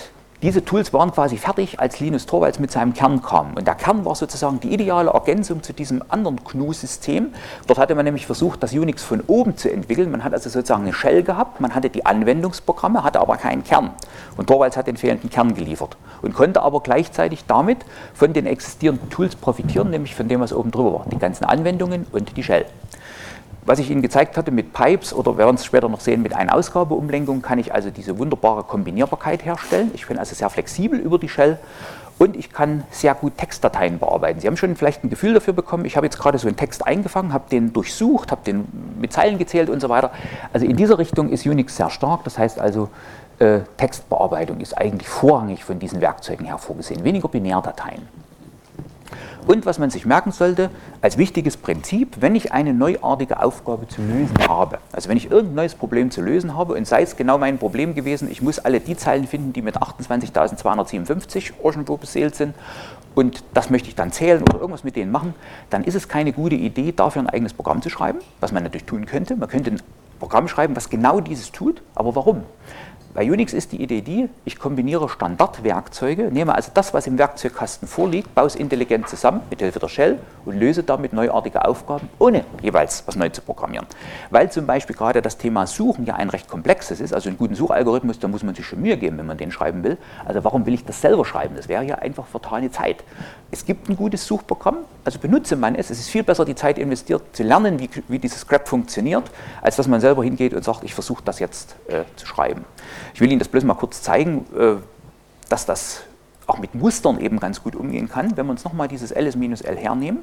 Diese Tools waren quasi fertig, als Linus Torvalds mit seinem Kern kam. Und der Kern war sozusagen die ideale Ergänzung zu diesem anderen GNU-System. Dort hatte man nämlich versucht, das Unix von oben zu entwickeln. Man hat also sozusagen eine Shell gehabt, man hatte die Anwendungsprogramme, hatte aber keinen Kern. Und Torvalds hat den fehlenden Kern geliefert und konnte aber gleichzeitig damit von den existierenden Tools profitieren, nämlich von dem, was oben drüber war, die ganzen Anwendungen und die Shell. Was ich Ihnen gezeigt hatte mit Pipes oder wir werden es später noch sehen mit Ein-Ausgabe-Umlenkung, kann ich also diese wunderbare Kombinierbarkeit herstellen. Ich bin also sehr flexibel über die Shell und ich kann sehr gut Textdateien bearbeiten. Sie haben schon vielleicht ein Gefühl dafür bekommen. Ich habe jetzt gerade so einen Text eingefangen, habe den durchsucht, habe den mit Zeilen gezählt und so weiter. Also in dieser Richtung ist Unix sehr stark. Das heißt also, Textbearbeitung ist eigentlich vorrangig von diesen Werkzeugen her vorgesehen, weniger Binärdateien. Und was man sich merken sollte, als wichtiges Prinzip, wenn ich eine neuartige Aufgabe zu lösen habe, also wenn ich irgendein neues Problem zu lösen habe und sei es genau mein Problem gewesen, ich muss alle die Zeilen finden, die mit 28.257 irgendwo beseelt sind und das möchte ich dann zählen oder irgendwas mit denen machen, dann ist es keine gute Idee, dafür ein eigenes Programm zu schreiben, was man natürlich tun könnte. Man könnte ein Programm schreiben, was genau dieses tut, aber warum? Bei Unix ist die Idee die, ich kombiniere Standardwerkzeuge, nehme also das, was im Werkzeugkasten vorliegt, baue es intelligent zusammen mit Hilfe der Shell und löse damit neuartige Aufgaben, ohne jeweils was neu zu programmieren. Weil zum Beispiel gerade das Thema Suchen ja ein recht komplexes ist, also einen guten Suchalgorithmus, da muss man sich schon Mühe geben, wenn man den schreiben will. Also warum will ich das selber schreiben? Das wäre ja einfach vertane Zeit. Es gibt ein gutes Suchprogramm, also benutze man es. Es ist viel besser, die Zeit investiert, zu lernen, wie dieses Scrap funktioniert, als dass man selber hingeht und sagt, ich versuche das jetzt zu schreiben. Ich will Ihnen das bloß mal kurz zeigen, dass das auch mit Mustern eben ganz gut umgehen kann. Wenn wir uns nochmal dieses ls-l hernehmen,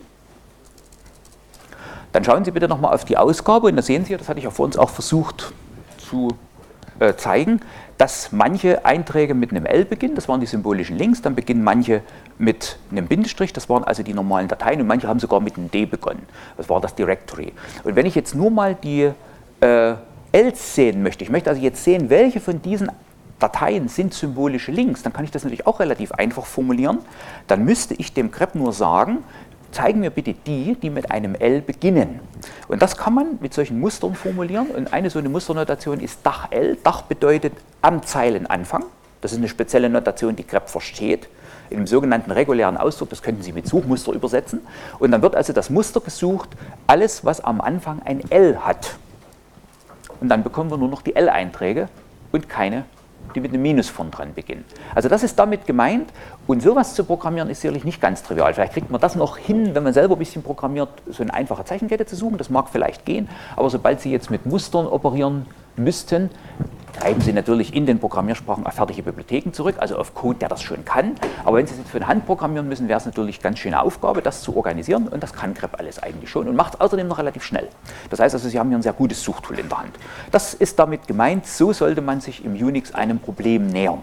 dann schauen Sie bitte nochmal auf die Ausgabe und da sehen Sie, das hatte ich ja vor uns auch versucht zu zeigen, dass manche Einträge mit einem L beginnen, das waren die symbolischen Links, dann beginnen manche mit einem Bindestrich, das waren also die normalen Dateien und manche haben sogar mit einem D begonnen, das war das Directory. Und wenn ich jetzt nur mal die Ls sehen möchte, ich möchte also jetzt sehen, welche von diesen Dateien sind symbolische Links, dann kann ich das natürlich auch relativ einfach formulieren, dann müsste ich dem grep nur sagen, zeigen mir bitte die, die mit einem L beginnen. Und das kann man mit solchen Mustern formulieren. Und eine so eine Musternotation ist Dach-L. Dach bedeutet am Zeilenanfang. Das ist eine spezielle Notation, die grep versteht. In einem sogenannten regulären Ausdruck, das könnten Sie mit Suchmuster übersetzen. Und dann wird also das Muster gesucht, alles, was am Anfang ein L hat. Und dann bekommen wir nur noch die L-Einträge und keine, die mit einem Minus vorn dran beginnen. Also das ist damit gemeint und sowas zu programmieren ist sicherlich nicht ganz trivial. Vielleicht kriegt man das noch hin, wenn man selber ein bisschen programmiert, so eine einfache Zeichenkette zu suchen, das mag vielleicht gehen, aber sobald Sie jetzt mit Mustern operieren müssten, greifen Sie natürlich in den Programmiersprachen auf fertige Bibliotheken zurück, also auf Code, der das schon kann. Aber wenn Sie es jetzt für Hand programmieren müssen, wäre es natürlich eine ganz schöne Aufgabe, das zu organisieren. Und das kann grep alles eigentlich schon und macht es außerdem noch relativ schnell. Das heißt also, Sie haben hier ein sehr gutes Suchtool in der Hand. Das ist damit gemeint, so sollte man sich im Unix einem Problem nähern.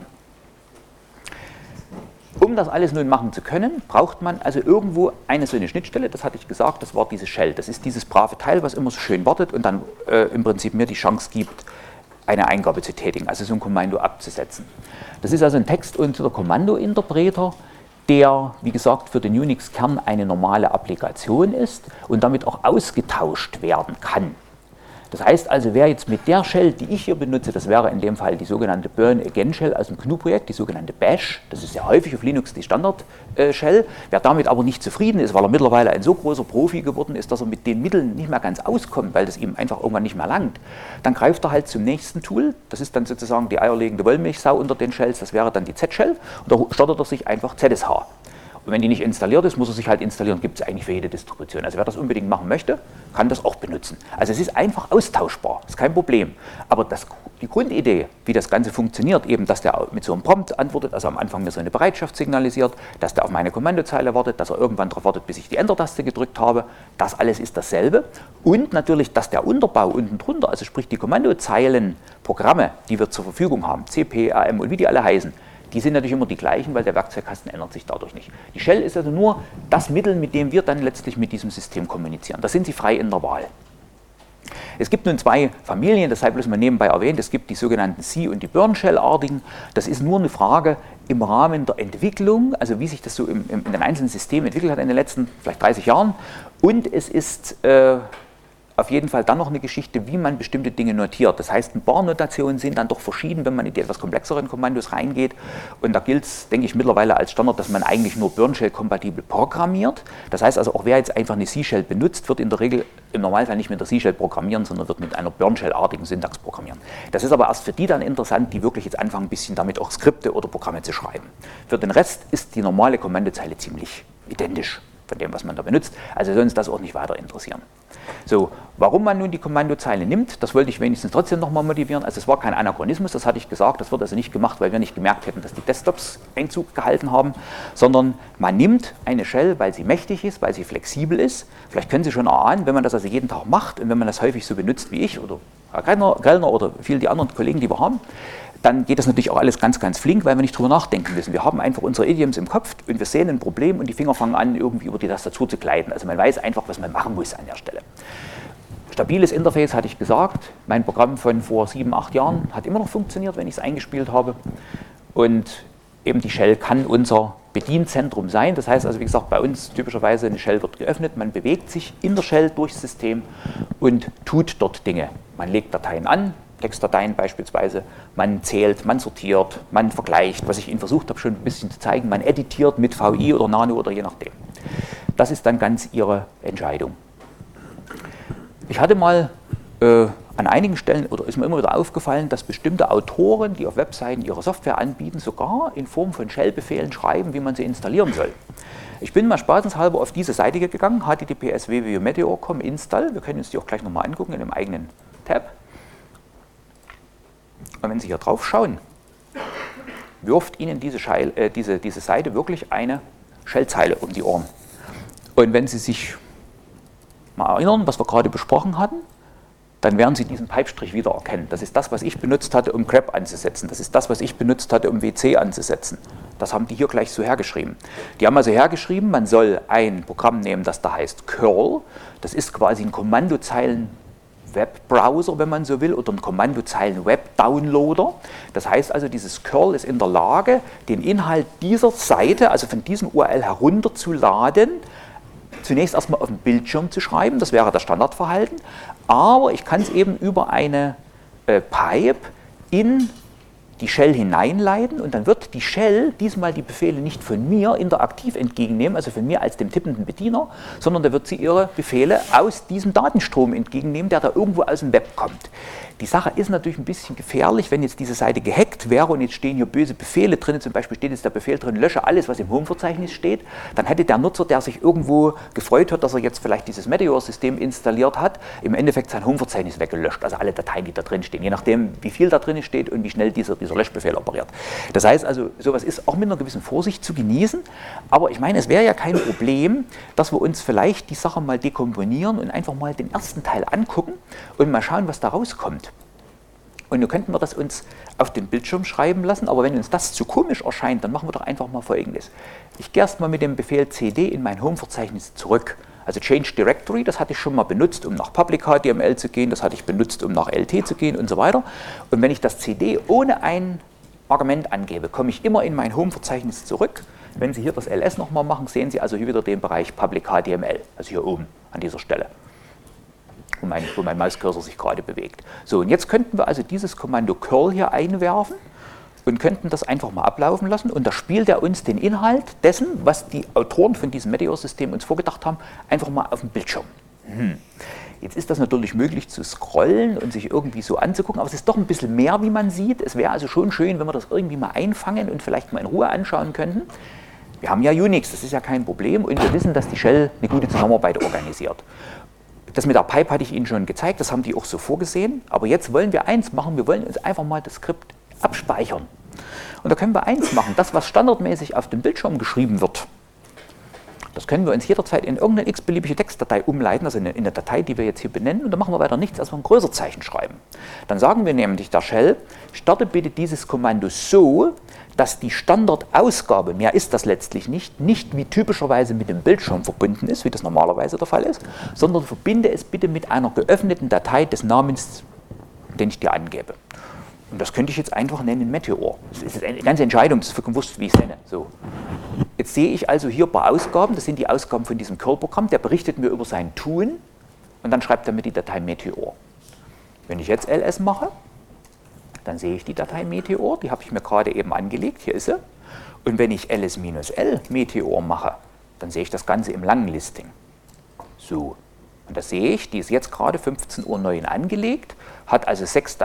Um das alles nun machen zu können, braucht man also irgendwo eine so eine Schnittstelle, das hatte ich gesagt, das war diese Shell. Das ist dieses brave Teil, was immer so schön wartet und dann im Prinzip mir die Chance gibt, eine Eingabe zu tätigen, also so ein Kommando abzusetzen. Das ist also ein textorientierter Kommandointerpreter, der, wie gesagt, für den Unix-Kern eine normale Applikation ist und damit auch ausgetauscht werden kann. Das heißt also, wer jetzt mit der Shell, die ich hier benutze, das wäre in dem Fall die sogenannte Burn-Again-Shell aus dem GNU-Projekt, die sogenannte Bash, das ist sehr häufig auf Linux die Standard-Shell, wer damit aber nicht zufrieden ist, weil er mittlerweile ein so großer Profi geworden ist, dass er mit den Mitteln nicht mehr ganz auskommt, weil das ihm einfach irgendwann nicht mehr langt, dann greift er halt zum nächsten Tool, das ist dann sozusagen die eierlegende Wollmilchsau unter den Shells, das wäre dann die Z-Shell und da startet er sich einfach ZSH. Und wenn die nicht installiert ist, muss er sich halt installieren, gibt es eigentlich für jede Distribution. Also wer das unbedingt machen möchte, kann das auch benutzen. Also es ist einfach austauschbar, ist kein Problem. Aber die Grundidee, wie das Ganze funktioniert, eben, dass der mit so einem Prompt antwortet, also am Anfang mir so eine Bereitschaft signalisiert, dass der auf meine Kommandozeile wartet, dass er irgendwann darauf wartet, bis ich die Enter-Taste gedrückt habe, das alles ist dasselbe. Und natürlich, dass der Unterbau unten drunter, also sprich die Kommandozeilenprogramme, die wir zur Verfügung haben, CP, AM und wie die alle heißen, die sind natürlich immer die gleichen, weil der Werkzeugkasten ändert sich dadurch nicht. Die Shell ist also nur das Mittel, mit dem wir dann letztlich mit diesem System kommunizieren. Da sind Sie frei in der Wahl. Es gibt nun zwei Familien, das sei bloß mal nebenbei erwähnt. Es gibt die sogenannten C- und die Burn-Shell-artigen. Das ist nur eine Frage im Rahmen der Entwicklung, also wie sich das so in den einzelnen Systemen entwickelt hat in den letzten vielleicht 30 Jahren. Und es ist auf jeden Fall dann noch eine Geschichte, wie man bestimmte Dinge notiert. Das heißt, ein paar Notationen sind dann doch verschieden, wenn man in die etwas komplexeren Kommandos reingeht. Und da gilt es, denke ich, mittlerweile als Standard, dass man eigentlich nur Bourne-Shell-kompatibel programmiert. Das heißt also, auch wer jetzt einfach eine C-Shell benutzt, wird in der Regel im Normalfall nicht mit der C-Shell programmieren, sondern wird mit einer Bourne-Shell-artigen Syntax programmieren. Das ist aber erst für die dann interessant, die wirklich jetzt anfangen, ein bisschen damit auch Skripte oder Programme zu schreiben. Für den Rest ist die normale Kommandozeile ziemlich identisch von dem, was man da benutzt. Also soll uns das auch nicht weiter interessieren. So, warum man nun die Kommandozeile nimmt, das wollte ich wenigstens trotzdem nochmal motivieren. Also es war kein Anachronismus, das hatte ich gesagt, das wird also nicht gemacht, weil wir nicht gemerkt hätten, dass die Desktops Einzug gehalten haben, sondern man nimmt eine Shell, weil sie mächtig ist, weil sie flexibel ist. Vielleicht können Sie schon erahnen, wenn man das also jeden Tag macht und wenn man das häufig so benutzt wie ich oder Herr Kellner oder viele die anderen Kollegen, die wir haben, dann geht das natürlich auch alles ganz, ganz flink, weil wir nicht drüber nachdenken müssen. Wir haben einfach unsere Idioms im Kopf und wir sehen ein Problem und die Finger fangen an, irgendwie über die Tastatur zu gleiten. Also man weiß einfach, was man machen muss an der Stelle. Stabiles Interface hatte ich gesagt. Mein Programm von vor 7, 8 Jahren hat immer noch funktioniert, wenn ich es eingespielt habe. Und eben die Shell kann unser Bedienzentrum sein. Das heißt also, wie gesagt, bei uns typischerweise eine Shell wird geöffnet, man bewegt sich in der Shell durchs System und tut dort Dinge. Man legt Dateien an, Textdateien beispielsweise, man zählt, man sortiert, man vergleicht, was ich Ihnen versucht habe schon ein bisschen zu zeigen, man editiert mit VI oder Nano oder je nachdem. Das ist dann ganz Ihre Entscheidung. Ich hatte mal an einigen Stellen, oder ist mir immer wieder aufgefallen, dass bestimmte Autoren, die auf Webseiten ihre Software anbieten, sogar in Form von Shell-Befehlen schreiben, wie man sie installieren soll. Ich bin mal spaßenshalber auf diese Seite gegangen, https://www.meteor.com install. Wir können uns die auch gleich nochmal angucken in einem eigenen Tab. Und wenn Sie hier drauf schauen, wirft Ihnen diese Seite wirklich eine Shell-Zeile um die Ohren. Und wenn Sie sich mal erinnern, was wir gerade besprochen hatten, dann werden Sie diesen Pipestrich wiedererkennen. Das ist das, was ich benutzt hatte, um grep anzusetzen. Das ist das, was ich benutzt hatte, um wc anzusetzen. Das haben die hier gleich so hergeschrieben. Die haben also hergeschrieben, man soll ein Programm nehmen, das da heißt curl. Das ist quasi ein Kommandozeilen-Webbrowser, wenn man so will, oder ein Kommandozeilen-Web-Downloader. Das heißt also, dieses curl ist in der Lage, den Inhalt dieser Seite, also von diesem URL herunterzuladen, zunächst erstmal auf dem Bildschirm zu schreiben, das wäre das Standardverhalten, aber ich kann es eben über eine Pipe in die Shell hineinleiten und dann wird die Shell diesmal die Befehle nicht von mir interaktiv entgegennehmen, also von mir als dem tippenden Bediener, sondern da wird sie ihre Befehle aus diesem Datenstrom entgegennehmen, der da irgendwo aus dem Web kommt. Die Sache ist natürlich ein bisschen gefährlich, wenn jetzt diese Seite gehackt wäre und jetzt stehen hier böse Befehle drin, zum Beispiel steht jetzt der Befehl drin, lösche alles, was im Home-Verzeichnis steht, dann hätte der Nutzer, der sich irgendwo gefreut hat, dass er jetzt vielleicht dieses Meteor-System installiert hat, im Endeffekt sein Home-Verzeichnis weggelöscht, also alle Dateien, die da drin stehen, je nachdem, wie viel da drin steht und wie schnell dieser Löschbefehl operiert. Das heißt also, sowas ist auch mit einer gewissen Vorsicht zu genießen, aber ich meine, es wäre ja kein Problem, dass wir uns vielleicht die Sache mal dekomponieren und einfach mal den ersten Teil angucken und mal schauen, was da rauskommt. Und nun könnten wir das uns auf den Bildschirm schreiben lassen, aber wenn uns das zu komisch erscheint, dann machen wir doch einfach mal Folgendes. Ich gehe erstmal mit dem Befehl cd in mein Home-Verzeichnis zurück. Also Change Directory, das hatte ich schon mal benutzt, um nach Public HTML zu gehen, das hatte ich benutzt, um nach LT zu gehen und so weiter. Und wenn ich das cd ohne ein Argument angebe, komme ich immer in mein Home-Verzeichnis zurück. Wenn Sie hier das ls nochmal machen, sehen Sie also hier wieder den Bereich Public HTML, also hier oben an dieser Stelle, wo mein Mauscursor sich gerade bewegt. So, und jetzt könnten wir also dieses Kommando curl hier einwerfen und könnten das einfach mal ablaufen lassen und da spielt er uns den Inhalt dessen, was die Autoren von diesem Meteor-System uns vorgedacht haben, einfach mal auf dem Bildschirm. Jetzt ist das natürlich möglich zu scrollen und sich irgendwie so anzugucken, aber es ist doch ein bisschen mehr, wie man sieht. Es wäre also schon schön, wenn wir das irgendwie mal einfangen und vielleicht mal in Ruhe anschauen könnten. Wir haben ja Unix, das ist ja kein Problem und wir wissen, dass die Shell eine gute Zusammenarbeit organisiert. Das mit der Pipe hatte ich Ihnen schon gezeigt, das haben die auch so vorgesehen. Aber jetzt wollen wir eins machen, wir wollen uns einfach mal das Skript abspeichern. Und da können wir eins machen, das, was standardmäßig auf dem Bildschirm geschrieben wird, das können wir uns jederzeit in irgendeine x-beliebige Textdatei umleiten, also in eine Datei, die wir jetzt hier benennen, und da machen wir weiter nichts, als wir ein Größerzeichen schreiben. Dann sagen wir nämlich der Shell, starte bitte dieses Kommando so, dass die Standardausgabe, mehr ist das letztlich nicht wie typischerweise mit dem Bildschirm verbunden ist, wie das normalerweise der Fall ist, sondern verbinde es bitte mit einer geöffneten Datei des Namens, den ich dir angebe. Und das könnte ich jetzt einfach nennen Meteor. Das ist eine ganze Entscheidung, das ist vollkommen wurscht, wie ich es nenne. So. Jetzt sehe ich also hier ein paar Ausgaben, das sind die Ausgaben von diesem curl-Programm, der berichtet mir über sein Tun. und dann schreibt er mir die Datei Meteor. Wenn ich jetzt ls mache, dann sehe ich die Datei Meteor, die habe ich mir gerade eben angelegt, hier ist sie. Und wenn ich ls-l Meteor mache, dann sehe ich das Ganze im langen Listing. So, und das sehe ich, die ist jetzt gerade 15:09 Uhr angelegt, hat also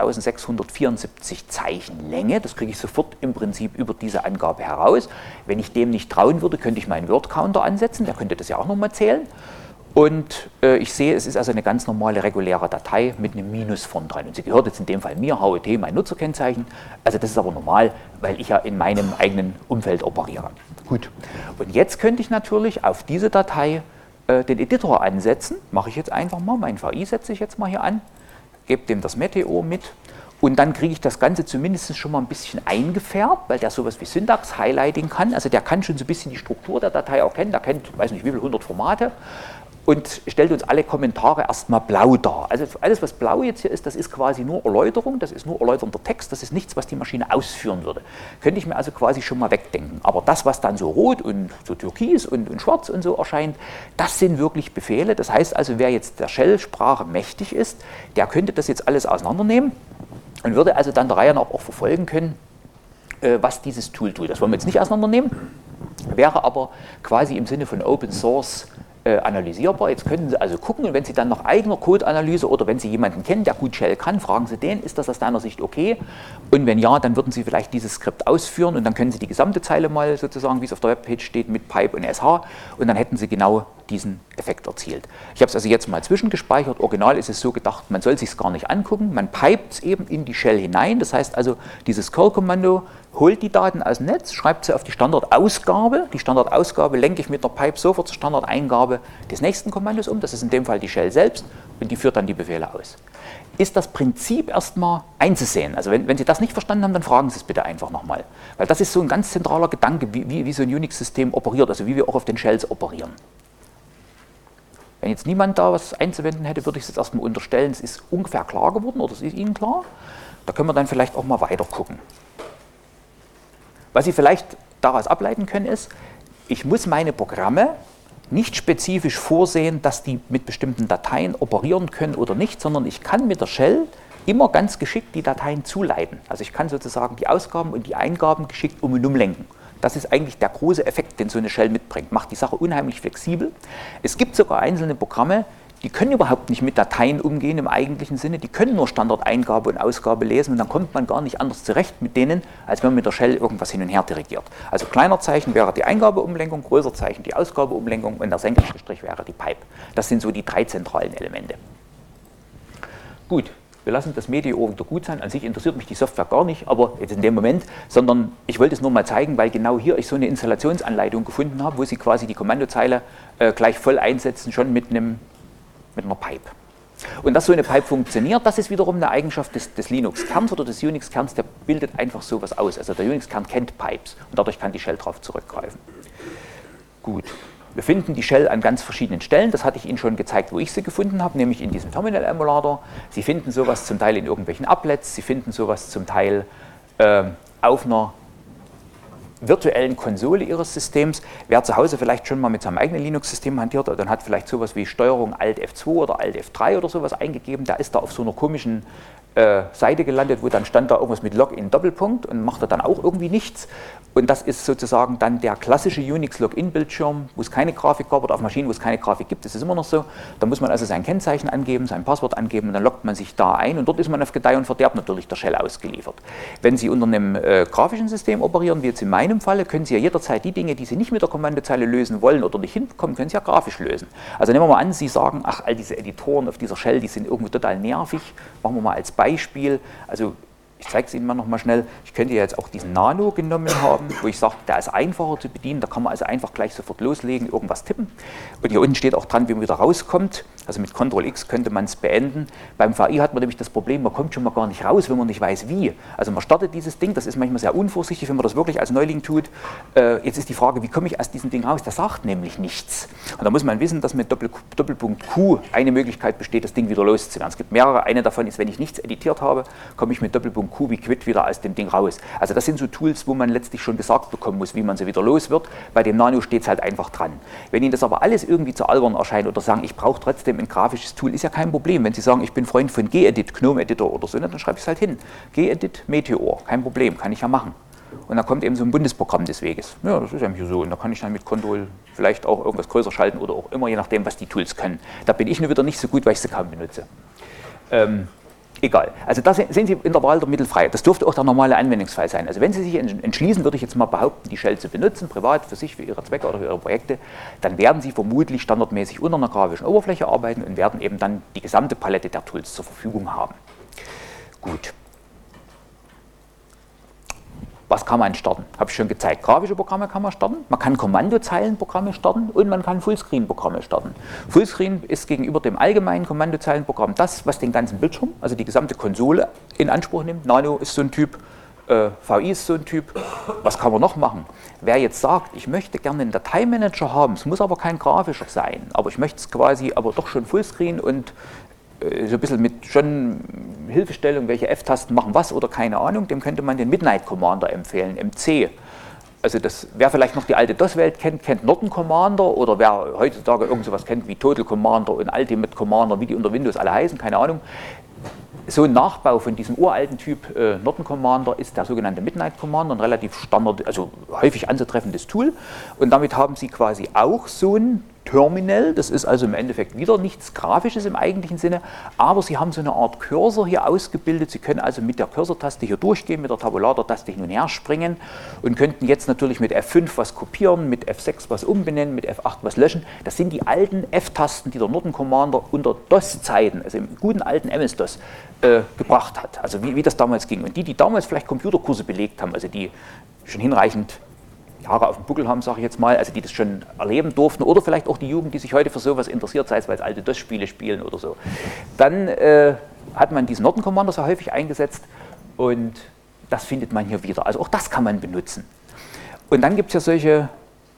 6674 Zeichen Länge, das kriege ich sofort im Prinzip über diese Angabe heraus. Wenn ich dem nicht trauen würde, könnte ich meinen Word-Counter ansetzen, der könnte das ja auch nochmal zählen. Und ich sehe, es ist also eine ganz normale, reguläre Datei mit einem Minus vorn dran. Und sie gehört jetzt in dem Fall mir, HOT, mein Nutzerkennzeichen. Also das ist aber normal, weil ich ja in meinem eigenen Umfeld operiere. Gut. Und jetzt könnte ich natürlich auf diese Datei den Editor ansetzen. Mache ich jetzt einfach mal. Mein VI setze ich jetzt mal hier an, gebe dem das Meteor mit. Und dann kriege ich das Ganze zumindest schon mal ein bisschen eingefärbt, weil der sowas wie Syntax-Highlighting kann. Also der kann schon so ein bisschen die Struktur der Datei erkennen. Der kennt, weiß nicht wie viele 100 Formate. Und stellt uns alle Kommentare erstmal blau dar. Also alles, was blau jetzt hier ist, das ist quasi nur Erläuterung, das ist nur erläuternder Text, das ist nichts, was die Maschine ausführen würde. Könnte ich mir also quasi schon mal wegdenken. Aber das, was dann so rot und so türkis und schwarz und so erscheint, das sind wirklich Befehle. Das heißt also, wer jetzt der Shell-Sprache mächtig ist, der könnte das jetzt alles auseinandernehmen und würde also dann der Reihe nach auch verfolgen können, was dieses Tool tut. Das wollen wir jetzt nicht auseinandernehmen, wäre aber quasi im Sinne von Open Source analysierbar. Jetzt können Sie also gucken, und wenn Sie dann nach eigener Code-Analyse oder wenn Sie jemanden kennen, der gut Shell kann, fragen Sie den, ist das aus deiner Sicht okay? Und wenn ja, dann würden Sie vielleicht dieses Skript ausführen und dann können Sie die gesamte Zeile mal sozusagen, wie es auf der Webpage steht, mit Pipe und SH und dann hätten Sie genau diesen Effekt erzielt. Ich habe es also jetzt mal zwischengespeichert. Original ist es so gedacht, man soll es sich gar nicht angucken. Man pipet es eben in die Shell hinein. Das heißt also, dieses Curl-Kommando holt die Daten aus dem Netz, schreibt sie auf die Standardausgabe. Die Standardausgabe lenke ich mit der Pipe sofort zur Standardeingabe des nächsten Kommandos um. Das ist in dem Fall die Shell selbst und die führt dann die Befehle aus. Ist das Prinzip erstmal einzusehen? Also wenn Sie das nicht verstanden haben, dann fragen Sie es bitte einfach nochmal. Weil das ist so ein ganz zentraler Gedanke, wie so ein Unix-System operiert, also wie wir auch auf den Shells operieren. Wenn jetzt niemand da was einzuwenden hätte, würde ich es jetzt erstmal unterstellen, es ist ungefähr klar geworden oder es ist Ihnen klar. Da können wir dann vielleicht auch mal weiter gucken. Was Sie vielleicht daraus ableiten können ist, ich muss meine Programme nicht spezifisch vorsehen, dass die mit bestimmten Dateien operieren können oder nicht, sondern ich kann mit der Shell immer ganz geschickt die Dateien zuleiten. Also ich kann sozusagen die Ausgaben und die Eingaben geschickt um und umlenken. Das ist eigentlich der große Effekt, den so eine Shell mitbringt. Macht die Sache unheimlich flexibel. Es gibt sogar einzelne Programme, die können überhaupt nicht mit Dateien umgehen im eigentlichen Sinne. Die können nur Standardeingabe und Ausgabe lesen und dann kommt man gar nicht anders zurecht mit denen, als wenn man mit der Shell irgendwas hin und her dirigiert. Also kleiner Zeichen wäre die Eingabeumlenkung, größer Zeichen die Ausgabeumlenkung und der Senkrechtsstrich wäre die Pipe. Das sind so die drei zentralen Elemente. Gut. Wir lassen das Meteor wieder gut sein. An sich interessiert mich die Software gar nicht, aber jetzt in dem Moment, sondern ich wollte es nur mal zeigen, weil genau hier ich so eine Installationsanleitung gefunden habe, wo Sie quasi die Kommandozeile gleich voll einsetzen, schon mit einer Pipe. Und dass so eine Pipe funktioniert, das ist wiederum eine Eigenschaft des Linux-Kerns oder des Unix-Kerns, der bildet einfach sowas aus. Also der Unix-Kern kennt Pipes und dadurch kann die Shell darauf zurückgreifen. Gut. Wir finden die Shell an ganz verschiedenen Stellen. Das hatte ich Ihnen schon gezeigt, wo ich sie gefunden habe, nämlich in diesem Terminal-Emulator. Sie finden sowas zum Teil in irgendwelchen Applets. Sie finden sowas zum Teil auf einer virtuellen Konsole Ihres Systems. Wer zu Hause vielleicht schon mal mit seinem eigenen Linux-System hantiert, dann hat vielleicht sowas wie Steuerung Alt F2 oder Alt F3 oder sowas eingegeben. Der ist da auf so einer komischen Seite gelandet, wo dann stand da irgendwas mit Login Doppelpunkt und machte dann auch irgendwie nichts. Und das ist sozusagen dann der klassische Unix-Login-Bildschirm, wo es keine Grafik gab oder auf Maschinen, wo es keine Grafik gibt. Das ist immer noch so. Da muss man also sein Kennzeichen angeben, sein Passwort angeben und dann loggt man sich da ein und dort ist man auf Gedeih und Verderb natürlich der Shell ausgeliefert. Wenn Sie unter einem grafischen System operieren, wie jetzt in meinem Falle, können Sie ja jederzeit die Dinge, die Sie nicht mit der Kommandozeile lösen wollen oder nicht hinbekommen, können Sie ja grafisch lösen. Also nehmen wir mal an, Sie sagen, ach, all diese Editoren auf dieser Shell, die sind irgendwie total nervig. Machen wir mal als Beispiel, also ich zeige es Ihnen mal noch mal schnell, ich könnte ja jetzt auch diesen Nano genommen haben, wo ich sage, der ist einfacher zu bedienen, da kann man also einfach gleich sofort loslegen, irgendwas tippen. Und hier unten steht auch dran, wie man wieder rauskommt, also mit Ctrl X könnte man es beenden. Beim VI hat man nämlich das Problem, man kommt schon mal gar nicht raus, wenn man nicht weiß wie. Also man startet dieses Ding, das ist manchmal sehr unvorsichtig, wenn man das wirklich als Neuling tut. Jetzt ist die Frage, wie komme ich aus diesem Ding raus? Das sagt nämlich nichts. Und da muss man wissen, dass mit Doppelpunkt Q eine Möglichkeit besteht, das Ding wieder loszuwerden. Es gibt mehrere, eine davon ist, wenn ich nichts editiert habe, komme ich mit Doppelpunkt Q wie Quit wieder aus dem Ding raus. Also das sind so Tools, wo man letztlich schon gesagt bekommen muss, wie man sie wieder los wird. Bei dem Nano steht es halt einfach dran. Wenn Ihnen das aber alles irgendwie zu albern erscheint oder sagen, ich brauche trotzdem Problem. Ein grafisches Tool ist ja kein Problem. Wenn Sie sagen, ich bin Freund von Gedit, GNOME Editor oder so, dann schreibe ich es halt hin. Gedit, Meteor, kein Problem, kann ich ja machen. Und dann kommt eben so ein Bundesprogramm des Weges. Ja, das ist eben so. Und da kann ich dann mit Ctrl vielleicht auch irgendwas größer schalten oder auch immer, je nachdem, was die Tools können. Da bin ich nur wieder nicht so gut, weil ich sie kaum benutze. Egal. Also da sehen Sie in der Wahl der Mittelfreiheit. Das dürfte auch der normale Anwendungsfall sein. Also wenn Sie sich entschließen, würde ich jetzt mal behaupten, die Shell zu benutzen, privat, für sich, für Ihre Zwecke oder für Ihre Projekte, dann werden Sie vermutlich standardmäßig unter einer grafischen Oberfläche arbeiten und werden eben dann die gesamte Palette der Tools zur Verfügung haben. Gut. Was kann man starten? Habe ich schon gezeigt. Grafische Programme kann man starten, man kann Kommandozeilenprogramme starten und man kann Fullscreen-Programme starten. Fullscreen ist gegenüber dem allgemeinen Kommandozeilenprogramm das, was den ganzen Bildschirm, also die gesamte Konsole in Anspruch nimmt. Nano ist so ein Typ, VI ist so ein Typ. Was kann man noch machen? Wer jetzt sagt, ich möchte gerne einen Dateimanager haben, es muss aber kein grafischer sein, aber ich möchte es quasi aber doch schon Fullscreen und so ein bisschen mit schon Hilfestellung, welche F-Tasten machen was oder keine Ahnung, dem könnte man den Midnight Commander empfehlen, MC. Also das, wer vielleicht noch die alte DOS-Welt kennt, kennt Norton Commander oder wer heutzutage irgend sowas kennt wie Total Commander und Ultimate Commander, wie die unter Windows alle heißen, keine Ahnung. So ein Nachbau von diesem uralten Typ Norton Commander ist der sogenannte Midnight Commander, ein relativ standard, also häufig anzutreffendes Tool. Und damit haben Sie quasi auch so ein Terminal, das ist also im Endeffekt wieder nichts Grafisches im eigentlichen Sinne, aber Sie haben so eine Art Cursor hier ausgebildet. Sie können also mit der Cursor-Taste hier durchgehen, mit der Tabulator-Taste hin und her springen und könnten jetzt natürlich mit F5 was kopieren, mit F6 was umbenennen, mit F8 was löschen. Das sind die alten F-Tasten, die der Norton Commander unter DOS-Zeiten, also im guten alten MS-DOS, gebracht hat. Also wie das damals ging. Und die damals vielleicht Computerkurse belegt haben, also die schon hinreichend Jahre auf dem Buckel haben, sage ich jetzt mal, also die das schon erleben durften oder vielleicht auch die Jugend, die sich heute für sowas interessiert, sei es, weil es alte DOS-Spiele spielen oder so. Dann hat man diesen Norton Commander sehr häufig eingesetzt und das findet man hier wieder. Also auch das kann man benutzen. Und dann gibt es ja solche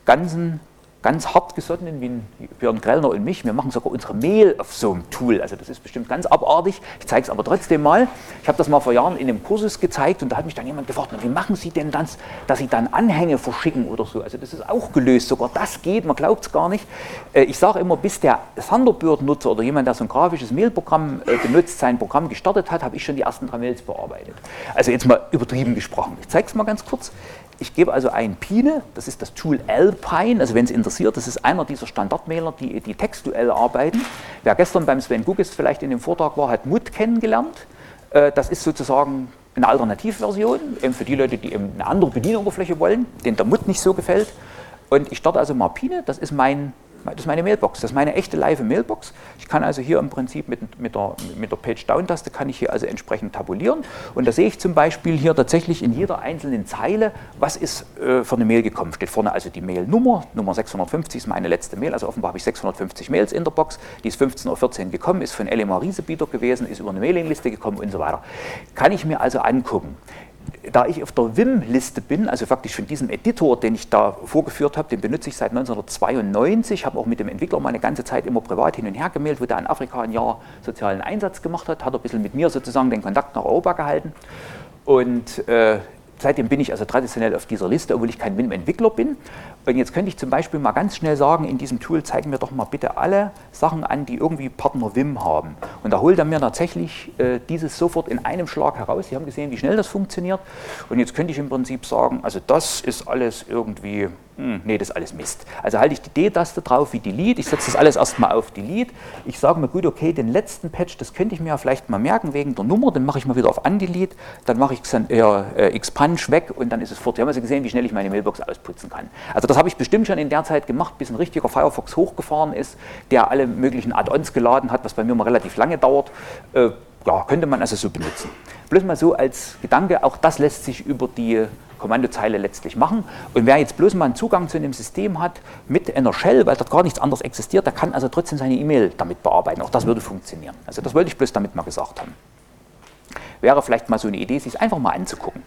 ganz hartgesottenen wie Björn Grellner und mich, wir machen sogar unsere Mail auf so einem Tool, also das ist bestimmt ganz abartig, ich zeige es aber trotzdem mal. Ich habe das mal vor Jahren in einem Kursus gezeigt und da hat mich dann jemand gefragt, wie machen Sie denn das, dass Sie dann Anhänge verschicken oder so, also das ist auch gelöst, sogar das geht, man glaubt es gar nicht. Ich sage immer, bis der Thunderbird-Nutzer oder jemand, der so ein grafisches Mailprogramm benutzt, sein Programm gestartet hat, habe ich schon die ersten 3 Mails bearbeitet. Also jetzt mal übertrieben gesprochen. Ich zeige es mal ganz kurz. Ich gebe also ein Pine, das ist das Tool Alpine, also wenn es interessiert, das ist einer dieser Standardmailer, die textuell arbeiten. Wer gestern beim Sven Guggis vielleicht in dem Vortrag war, hat Mut kennengelernt. Das ist sozusagen eine Alternativversion, eben für die Leute, die eben eine andere Bedienoberfläche wollen, denen der Mut nicht so gefällt. Und ich starte also mal Pine, das ist meine Mailbox, das ist meine echte Live-Mailbox. Ich kann also hier im Prinzip mit der Page-Down-Taste kann ich hier also entsprechend tabulieren und da sehe ich zum Beispiel hier tatsächlich in jeder einzelnen Zeile, was ist für eine Mail gekommen. Steht vorne also die Mailnummer, Nummer 650 ist meine letzte Mail, also offenbar habe ich 650 Mails in der Box, die ist 15:14 Uhr gekommen, ist von Elimar Riesebieter gewesen, ist über eine Mailingliste gekommen und so weiter. Kann ich mir also angucken. Da ich auf der Vim-Liste bin, also faktisch von diesem Editor, den ich da vorgeführt habe, den benutze ich seit 1992, habe auch mit dem Entwickler mal eine ganze Zeit immer privat hin und her gemailt, wo der in Afrika ein Jahr sozialen Einsatz gemacht hat, hat er ein bisschen mit mir sozusagen den Kontakt nach Europa gehalten und seitdem bin ich also traditionell auf dieser Liste, obwohl ich kein Vim-Entwickler bin. Und jetzt könnte ich zum Beispiel mal ganz schnell sagen, in diesem Tool zeigen mir doch mal bitte alle Sachen an, die irgendwie Partner Vim haben. Und da holt er mir tatsächlich dieses sofort in einem Schlag heraus. Sie haben gesehen, wie schnell das funktioniert. Und jetzt könnte ich im Prinzip sagen, also das ist alles irgendwie, nee, das ist alles Mist. Also halte ich die D-Taste drauf wie Delete, ich setze das alles erstmal auf Delete. Ich sage mir, gut, okay, den letzten Patch, das könnte ich mir ja vielleicht mal merken wegen der Nummer, dann mache ich mal wieder auf Undelete, dann mache ich Expunge weg und dann ist es fort. Sie haben also gesehen, wie schnell ich meine Mailbox ausputzen kann. Also das habe ich bestimmt schon in der Zeit gemacht, bis ein richtiger Firefox hochgefahren ist, der alle möglichen Add-ons geladen hat, was bei mir mal relativ lange dauert. Ja, könnte man also so benutzen. Bloß mal so als Gedanke, auch das lässt sich über die Kommandozeile letztlich machen. Und wer jetzt bloß mal einen Zugang zu einem System hat mit einer Shell, weil dort gar nichts anderes existiert, der kann also trotzdem seine E-Mail damit bearbeiten. Auch das würde funktionieren. Also das wollte ich bloß damit mal gesagt haben. Wäre vielleicht mal so eine Idee, sich es einfach mal anzugucken.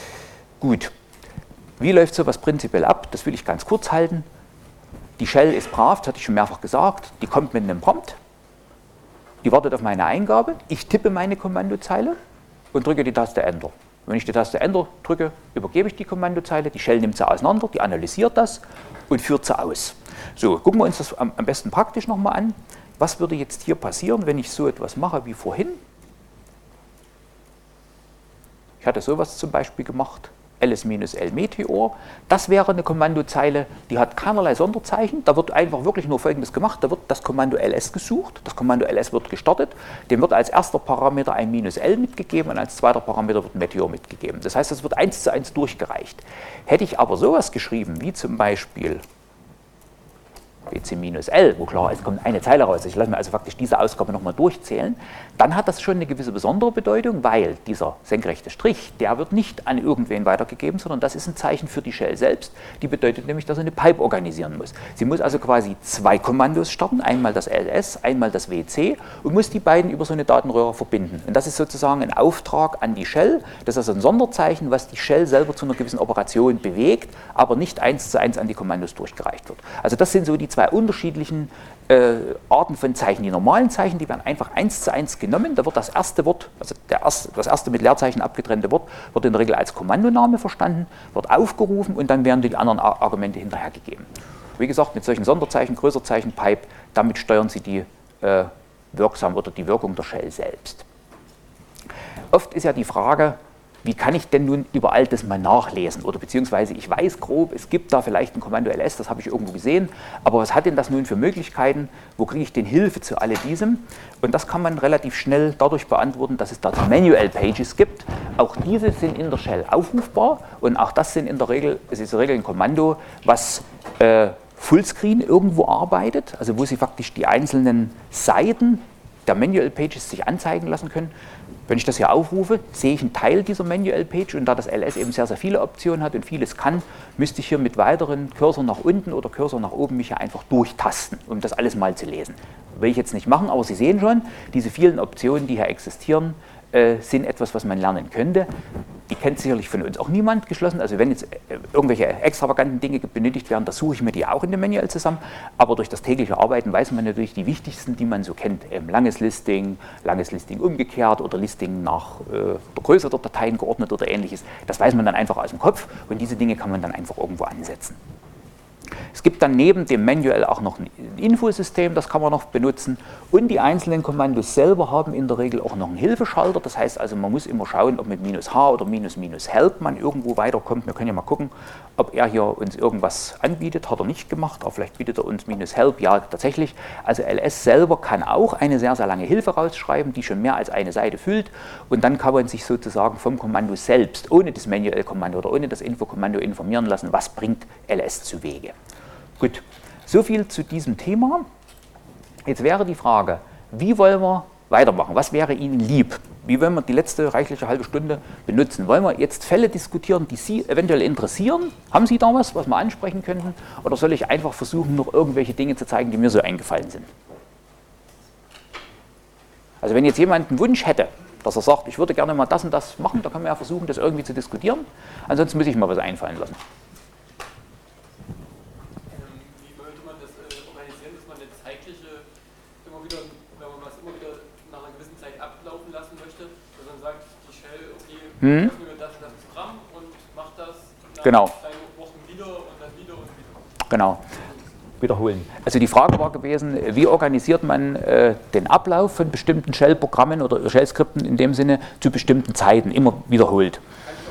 Gut, wie läuft sowas prinzipiell ab? Das will ich ganz kurz halten. Die Shell ist brav, das hatte ich schon mehrfach gesagt. Die kommt mit einem Prompt. Die wartet auf meine Eingabe. Ich tippe meine Kommandozeile und drücke die Taste Enter. Wenn ich die Taste Enter drücke, übergebe ich die Kommandozeile, die Shell nimmt sie auseinander, die analysiert das und führt sie aus. So, gucken wir uns das am besten praktisch nochmal an. Was würde jetzt hier passieren, wenn ich so etwas mache wie vorhin? Ich hatte sowas zum Beispiel gemacht, ls-l Meteor. Das wäre eine Kommandozeile, die hat keinerlei Sonderzeichen. Da wird einfach wirklich nur Folgendes gemacht. Da wird das Kommando ls gesucht. Das Kommando ls wird gestartet. Dem wird als erster Parameter ein -l mitgegeben und als zweiter Parameter wird Meteor mitgegeben. Das heißt, das wird 1:1 durchgereicht. Hätte ich aber sowas geschrieben, wie zum Beispiel BC-L, wo klar, es kommt eine Zeile raus, ich lasse mir also faktisch diese Ausgabe nochmal durchzählen, dann hat das schon eine gewisse besondere Bedeutung, weil dieser senkrechte Strich, der wird nicht an irgendwen weitergegeben, sondern das ist ein Zeichen für die Shell selbst. Die bedeutet nämlich, dass sie eine Pipe organisieren muss. Sie muss also quasi zwei Kommandos starten, einmal das ls, einmal das wc und muss die beiden über so eine Datenröhre verbinden. Und das ist sozusagen ein Auftrag an die Shell, das ist also ein Sonderzeichen, was die Shell selber zu einer gewissen Operation bewegt, aber nicht 1:1 an die Kommandos durchgereicht wird. Also das sind so die zwei unterschiedlichen Arten von Zeichen. Die normalen Zeichen, die werden einfach 1:1 genommen. Da wird das erste Wort, also das erste mit Leerzeichen abgetrennte Wort, wird in der Regel als Kommandoname verstanden, wird aufgerufen und dann werden die anderen Argumente hinterhergegeben. Wie gesagt, mit solchen Sonderzeichen, Größerzeichen, Pipe, damit steuern sie die wirksam oder die Wirkung der Shell selbst. Oft ist ja die Frage, wie kann ich denn nun überall das mal nachlesen? Oder beziehungsweise ich weiß grob, es gibt da vielleicht ein Kommando ls, das habe ich irgendwo gesehen, aber was hat denn das nun für Möglichkeiten? Wo kriege ich denn Hilfe zu all diesem? Und das kann man relativ schnell dadurch beantworten, dass es da die Manual Pages gibt. Auch diese sind in der Shell aufrufbar und auch das sind es ist in der Regel ein Kommando, was Fullscreen irgendwo arbeitet, also wo Sie faktisch die einzelnen Seiten der Manual Pages sich anzeigen lassen können. Wenn ich das hier aufrufe, sehe ich einen Teil dieser Manual Page und da das ls eben sehr, sehr viele Optionen hat und vieles kann, müsste ich hier mit weiteren Cursor nach unten oder Cursor nach oben mich hier einfach durchtasten, um das alles mal zu lesen. Will ich jetzt nicht machen, aber Sie sehen schon, diese vielen Optionen, die hier existieren, sind etwas, was man lernen könnte. Die kennt sicherlich von uns auch niemand geschlossen. Also wenn jetzt irgendwelche extravaganten Dinge benötigt werden, da suche ich mir die auch in dem Manual zusammen. Aber durch das tägliche Arbeiten weiß man natürlich die wichtigsten, die man so kennt. Langes Listing umgekehrt oder Listing nach der Größe der Dateien geordnet oder ähnliches. Das weiß man dann einfach aus dem Kopf und diese Dinge kann man dann einfach irgendwo ansetzen. Es gibt dann neben dem Manual auch noch ein Infosystem, das kann man noch benutzen. Und die einzelnen Kommandos selber haben in der Regel auch noch einen Hilfeschalter. Das heißt also, man muss immer schauen, ob mit -h oder -help man irgendwo weiterkommt. Wir können ja mal gucken, ob er hier uns irgendwas anbietet. Hat er nicht gemacht, aber vielleicht bietet er uns -help. Ja, tatsächlich. Also ls selber kann auch eine sehr, sehr lange Hilfe rausschreiben, die schon mehr als eine Seite füllt. Und dann kann man sich sozusagen vom Kommando selbst, ohne das Manual-Kommando oder ohne das Info-Kommando informieren lassen, was bringt ls zu Wege. Gut, soviel zu diesem Thema. Jetzt wäre die Frage, wie wollen wir weitermachen? Was wäre Ihnen lieb? Wie wollen wir die letzte reichliche halbe Stunde benutzen? Wollen wir jetzt Fälle diskutieren, die Sie eventuell interessieren? Haben Sie da was wir ansprechen könnten? Oder soll ich einfach versuchen, noch irgendwelche Dinge zu zeigen, die mir so eingefallen sind? Also wenn jetzt jemand einen Wunsch hätte, dass er sagt, ich würde gerne mal das und das machen, da können wir ja versuchen, das irgendwie zu diskutieren. Ansonsten muss ich mal was einfallen lassen. Öffnen wir das Programm und macht das nach 2 Wochen wieder und dann wieder und wieder. Genau, wiederholen. Also die Frage war gewesen, wie organisiert man den Ablauf von bestimmten Shell-Programmen oder Shell-Skripten in dem Sinne zu bestimmten Zeiten, immer wiederholt.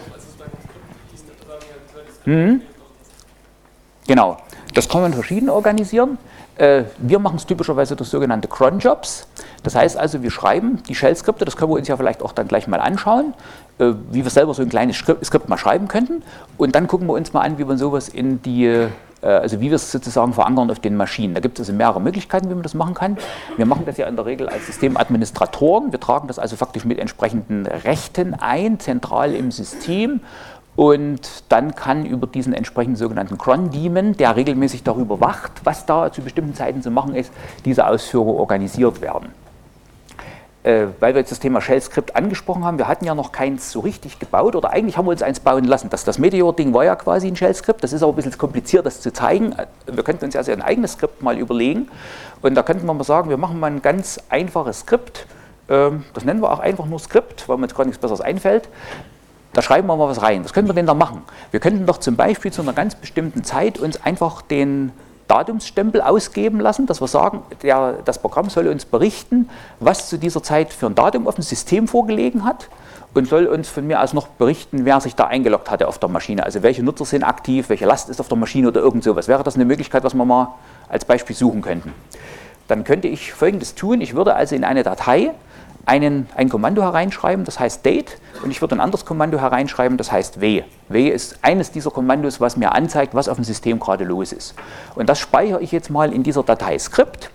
Genau, das kann man verschieden organisieren. Wir machen es typischerweise durch sogenannte Cron-Jobs. Das heißt also, wir schreiben die Shell-Skripte, das können wir uns ja vielleicht auch dann gleich mal anschauen, wie wir selber so ein kleines Skript mal schreiben könnten. Und dann gucken wir uns mal an, wie man sowas in die, also wie wir es sozusagen verankern auf den Maschinen. Da gibt es also mehrere Möglichkeiten, wie man das machen kann. Wir machen das ja in der Regel als Systemadministratoren. Wir tragen das also faktisch mit entsprechenden Rechten ein, zentral im System. Und dann kann über diesen entsprechenden sogenannten Cron-Daemon, der regelmäßig darüber wacht, was da zu bestimmten Zeiten zu machen ist, diese Ausführung organisiert werden. Weil wir jetzt das Thema Shell-Skript angesprochen haben, wir hatten ja noch keins so richtig gebaut oder eigentlich haben wir uns eins bauen lassen. Das Meteor-Ding war ja quasi ein Shell-Skript, das ist aber ein bisschen kompliziert, das zu zeigen. Wir könnten uns also ein eigenes Skript mal überlegen und da könnten wir mal sagen, wir machen mal ein ganz einfaches Skript. Das nennen wir auch einfach nur Skript, weil mir jetzt gar nichts Besseres einfällt. da schreiben wir mal was rein. Was können wir denn da machen? Wir könnten doch zum Beispiel zu einer ganz bestimmten Zeit uns einfach den Datumsstempel ausgeben lassen, dass wir sagen, das Programm soll uns berichten, was zu dieser Zeit für ein Datum auf dem System vorgelegen hat und soll uns von mir aus noch berichten, wer sich da eingeloggt hatte auf der Maschine. Also welche Nutzer sind aktiv, welche Last ist auf der Maschine oder irgend sowas. Wäre das eine Möglichkeit, was wir mal als Beispiel suchen könnten? Dann könnte ich Folgendes tun. Ich würde also in eine Datei ein Kommando hereinschreiben, das heißt date, und ich würde ein anderes Kommando hereinschreiben, das heißt w. W ist eines dieser Kommandos, was mir anzeigt, was auf dem System gerade los ist. Und das speichere ich jetzt mal in dieser Datei Skript.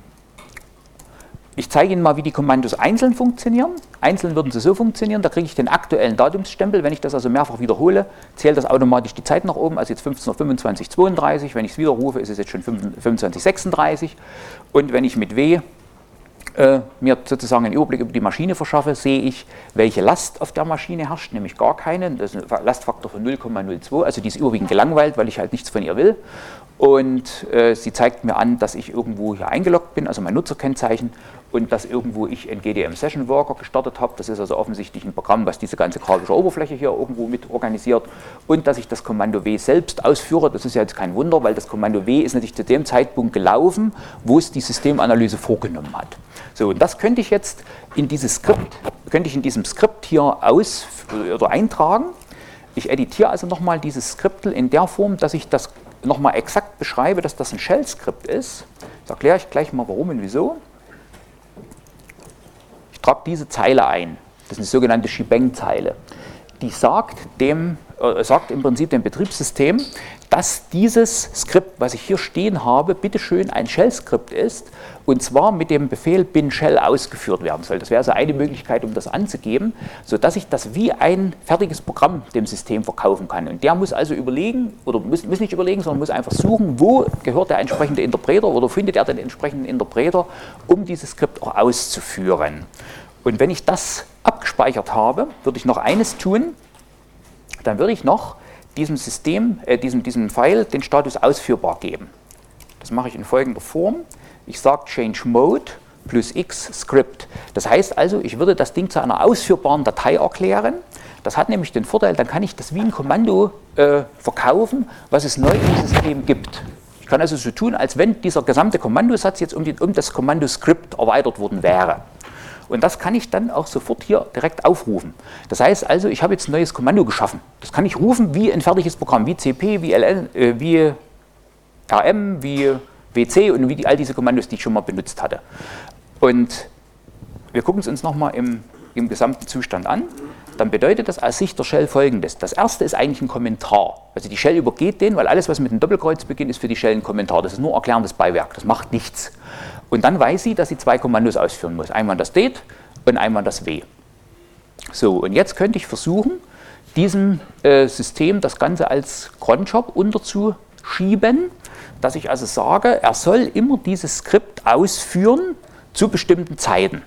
Ich zeige Ihnen mal, wie die Kommandos einzeln funktionieren. Einzeln würden sie so funktionieren, da kriege ich den aktuellen Datumsstempel. Wenn ich das also mehrfach wiederhole, zählt das automatisch die Zeit nach oben, also jetzt 15.25.32. Wenn ich es widerrufe, ist es jetzt schon 25.36. Und wenn ich mit w mir sozusagen einen Überblick über die Maschine verschaffe, sehe ich, welche Last auf der Maschine herrscht, nämlich gar keine. Das ist ein Lastfaktor von 0,02, also die ist überwiegend gelangweilt, weil ich halt nichts von ihr will. Und sie zeigt mir an, dass ich irgendwo hier eingeloggt bin, also mein Nutzerkennzeichen, und dass irgendwo ich einen GDM Session Worker gestartet habe. Das ist also offensichtlich ein Programm, was diese ganze grafische Oberfläche hier irgendwo mit organisiert, und dass ich das Kommando W selbst ausführe. Das ist ja jetzt kein Wunder, weil das Kommando W ist natürlich zu dem Zeitpunkt gelaufen, wo es die Systemanalyse vorgenommen hat. So, und das könnte ich jetzt in dieses Skript, in diesem Skript hier eintragen. Ich editiere also nochmal dieses Skriptel in der Form, dass ich das nochmal exakt beschreibe, dass das ein Shell-Skript ist. Das erkläre ich gleich mal warum und wieso. Ich trage diese Zeile ein. Das ist eine sogenannte Shebang-Zeile. Die sagt im Prinzip dem Betriebssystem, dass dieses Skript, was ich hier stehen habe, bitteschön ein Shell-Skript ist, und zwar mit dem Befehl bin shell ausgeführt werden soll. Das wäre also eine Möglichkeit, um das anzugeben, sodass ich das wie ein fertiges Programm dem System verkaufen kann. Und der muss also überlegen, oder muss nicht überlegen, sondern muss einfach suchen, wo gehört der entsprechende Interpreter oder findet er den entsprechenden Interpreter, um dieses Skript auch auszuführen. Und wenn ich das abgespeichert habe, würde ich noch eines tun, dann würde ich noch diesem File den Status ausführbar geben. Das mache ich in folgender Form. Ich sage change mode plus x script. Das heißt also, ich würde das Ding zu einer ausführbaren Datei erklären. Das hat nämlich den Vorteil, dann kann ich das wie ein Kommando verkaufen, was es neu im System gibt. Ich kann also so tun, als wenn dieser gesamte Kommandosatz jetzt um das Kommando Script erweitert worden wäre. Und das kann ich dann auch sofort hier direkt aufrufen. Das heißt also, ich habe jetzt ein neues Kommando geschaffen. Das kann ich rufen wie ein fertiges Programm, wie CP, wie LN, wie RM, wie WC und wie all diese Kommandos, die ich schon mal benutzt hatte. Und wir gucken es uns nochmal im gesamten Zustand an. Dann bedeutet das aus Sicht der Shell Folgendes. Das erste ist eigentlich ein Kommentar. Also die Shell übergeht den, weil alles, was mit einem Doppelkreuz beginnt, ist für die Shell ein Kommentar. Das ist nur erklärendes Beiwerk, das macht nichts. Und dann weiß sie, dass sie zwei Kommandos ausführen muss. Einmal das date und einmal das w. So, und jetzt könnte ich versuchen, diesem System das Ganze als cronjob unterzuschieben, dass ich also sage, er soll immer dieses Skript ausführen zu bestimmten Zeiten.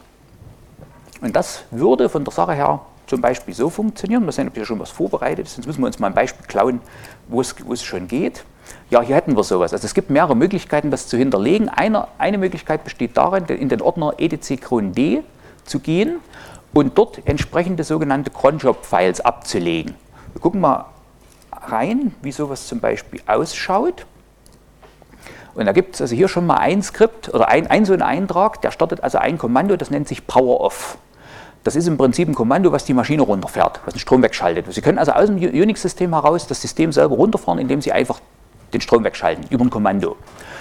Und das würde von der Sache her zum Beispiel so funktionieren. Mal sehen, ob hier schon was vorbereitet ist. Sonst müssen wir uns mal ein Beispiel klauen, wo es schon geht. Ja, hier hätten wir sowas. Also es gibt mehrere Möglichkeiten, das zu hinterlegen. Eine Möglichkeit besteht darin, in den Ordner etc-cron-d zu gehen und dort entsprechende sogenannte cronjob-Files abzulegen. Wir gucken mal rein, wie sowas zum Beispiel ausschaut. Und da gibt es also hier schon mal ein Skript oder so einen Eintrag, der startet also ein Kommando, das nennt sich power-off. Das ist im Prinzip ein Kommando, was die Maschine runterfährt, was den Strom wegschaltet. Sie können also aus dem Unix-System heraus das System selber runterfahren, indem Sie einfach den Strom wegschalten, über ein Kommando.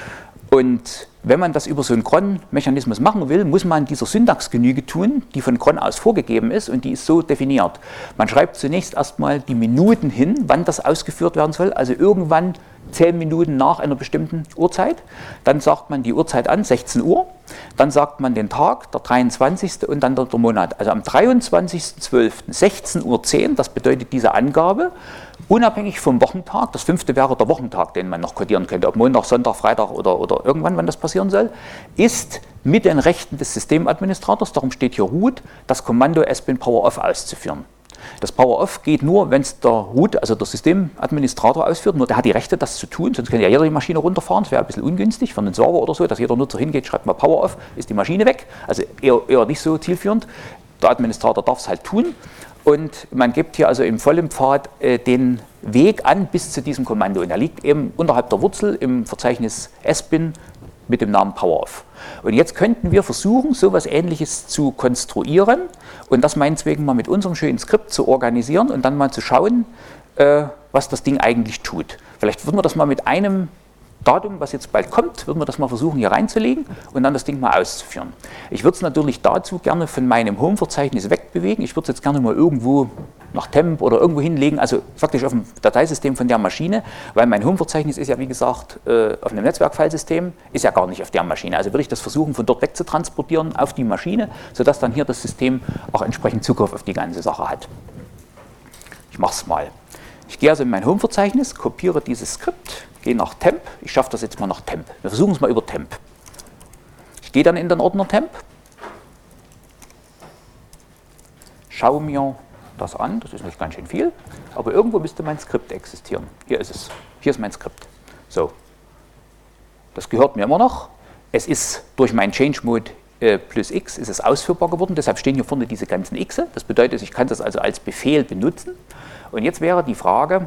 Und wenn man das über so einen Cron-Mechanismus machen will, muss man dieser Syntax Genüge tun, die von Cron aus vorgegeben ist, und die ist so definiert. Man schreibt zunächst erstmal die Minuten hin, wann das ausgeführt werden soll, also irgendwann 10 Minuten nach einer bestimmten Uhrzeit. Dann sagt man die Uhrzeit an, 16 Uhr. Dann sagt man den Tag, der 23. und dann der Monat. Also am 23.12. 16:10 Uhr, das bedeutet diese Angabe, unabhängig vom Wochentag, das 5. wäre der Wochentag, den man noch kodieren könnte, ob Montag, Sonntag, Freitag oder irgendwann, wann das passieren soll, ist mit den Rechten des Systemadministrators, darum steht hier root, das Kommando sbin power-off auszuführen. Das Power-Off geht nur, wenn es der Root, also der Systemadministrator ausführt, nur der hat die Rechte, das zu tun, sonst könnte ja jeder die Maschine runterfahren, das wäre ein bisschen ungünstig für einen Server oder so, dass jeder Nutzer hingeht, schreibt mal Power-Off, ist die Maschine weg, also eher nicht so zielführend. der Administrator darf es halt tun. Und man gibt hier also im vollen Pfad den Weg an bis zu diesem Kommando. Und er liegt eben unterhalb der Wurzel im Verzeichnis sbin mit dem Namen PowerOff. Und jetzt könnten wir versuchen, so etwas Ähnliches zu konstruieren und das meinetwegen mal mit unserem schönen Skript zu organisieren und dann mal zu schauen, was das Ding eigentlich tut. Vielleicht würden wir das mal mit einem Datum, was jetzt bald kommt, würden wir das mal versuchen hier reinzulegen und dann das Ding mal auszuführen. Ich würde es natürlich dazu gerne von meinem Home-Verzeichnis wegbewegen. Ich würde es jetzt gerne mal irgendwo nach Temp oder irgendwo hinlegen, also faktisch auf dem Dateisystem von der Maschine, weil mein Home-Verzeichnis ist ja wie gesagt auf einem Netzwerkfilesystem, ist ja gar nicht auf der Maschine. Also würde ich das versuchen von dort weg zu transportieren auf die Maschine, sodass dann hier das System auch entsprechend Zugriff auf die ganze Sache hat. Ich mache es mal. Ich gehe also in mein Home-Verzeichnis, kopiere dieses Skript, gehe nach Temp. Ich schaffe das jetzt mal nach Temp. Wir versuchen es mal über Temp. Ich gehe dann in den Ordner Temp, schaue mir das an, das ist nicht ganz schön viel, aber irgendwo müsste mein Skript existieren. Hier ist es. Hier ist mein Skript. So. Das gehört mir immer noch. Es ist durch meinen Change Mode plus X ist es ausführbar geworden, deshalb stehen hier vorne diese ganzen X. Das bedeutet, ich kann das also als Befehl benutzen. Und jetzt wäre die Frage,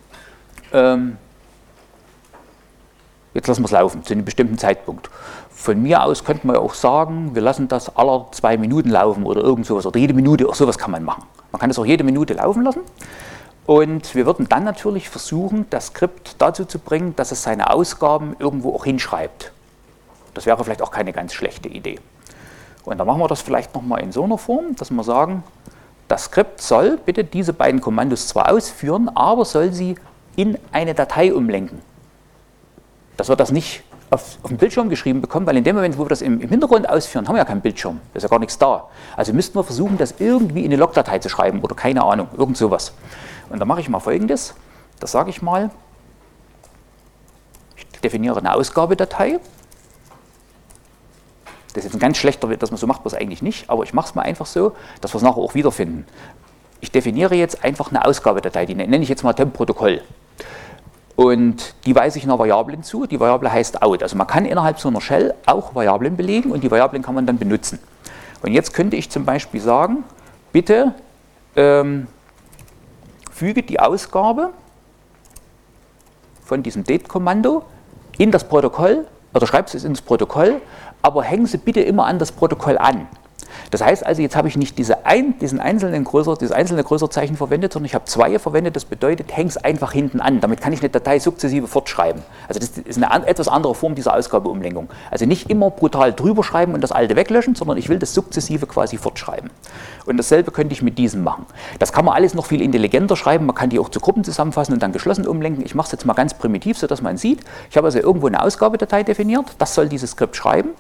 jetzt lassen wir es laufen, zu einem bestimmten Zeitpunkt. Von mir aus könnte man ja auch sagen, wir lassen das alle 2 Minuten laufen oder irgend sowas, oder jede Minute, auch sowas kann man machen. Man kann das auch jede Minute laufen lassen. Und wir würden dann natürlich versuchen, das Skript dazu zu bringen, dass es seine Ausgaben irgendwo auch hinschreibt. Das wäre vielleicht auch keine ganz schlechte Idee. Und dann machen wir das vielleicht nochmal in so einer Form, dass wir sagen, das Skript soll bitte diese beiden Kommandos zwar ausführen, aber soll sie in eine Datei umlenken. Dass wir das nicht auf dem Bildschirm geschrieben bekommen, weil in dem Moment, wo wir das im Hintergrund ausführen, haben wir ja keinen Bildschirm, da ist ja gar nichts da. Also müssten wir versuchen, das irgendwie in eine Logdatei zu schreiben oder keine Ahnung, irgend sowas. Und dann mache ich mal Folgendes, das sage ich mal, ich definiere eine Ausgabedatei. Das ist ein ganz schlechter Weg, dass man so macht, was eigentlich nicht, aber ich mache es mal einfach so, dass wir es nachher auch wiederfinden. Ich definiere jetzt einfach eine Ausgabedatei, die nenne ich jetzt mal Temp-Protokoll. Und die weise ich einer Variablen zu, die Variable heißt out. Also man kann innerhalb so einer Shell auch Variablen belegen und die Variablen kann man dann benutzen. Und jetzt könnte ich zum Beispiel sagen, bitte füge die Ausgabe von diesem Date-Kommando in das Protokoll, oder schreib es ins Protokoll, aber hängen Sie bitte immer an das Protokoll an. Das heißt also, jetzt habe ich nicht dieses einzelne Größerzeichen verwendet, sondern ich habe 2 verwendet. Das bedeutet, häng es einfach hinten an. Damit kann ich eine Datei sukzessive fortschreiben. Also das ist eine etwas andere Form dieser Ausgabeumlenkung. Also nicht immer brutal drüber schreiben und das alte weglöschen, sondern ich will das sukzessive quasi fortschreiben. Und dasselbe könnte ich mit diesem machen. Das kann man alles noch viel intelligenter schreiben. Man kann die auch zu Gruppen zusammenfassen und dann geschlossen umlenken. Ich mache es jetzt mal ganz primitiv, sodass man sieht. Ich habe also irgendwo eine Ausgabedatei definiert. Das soll dieses Skript schreiben.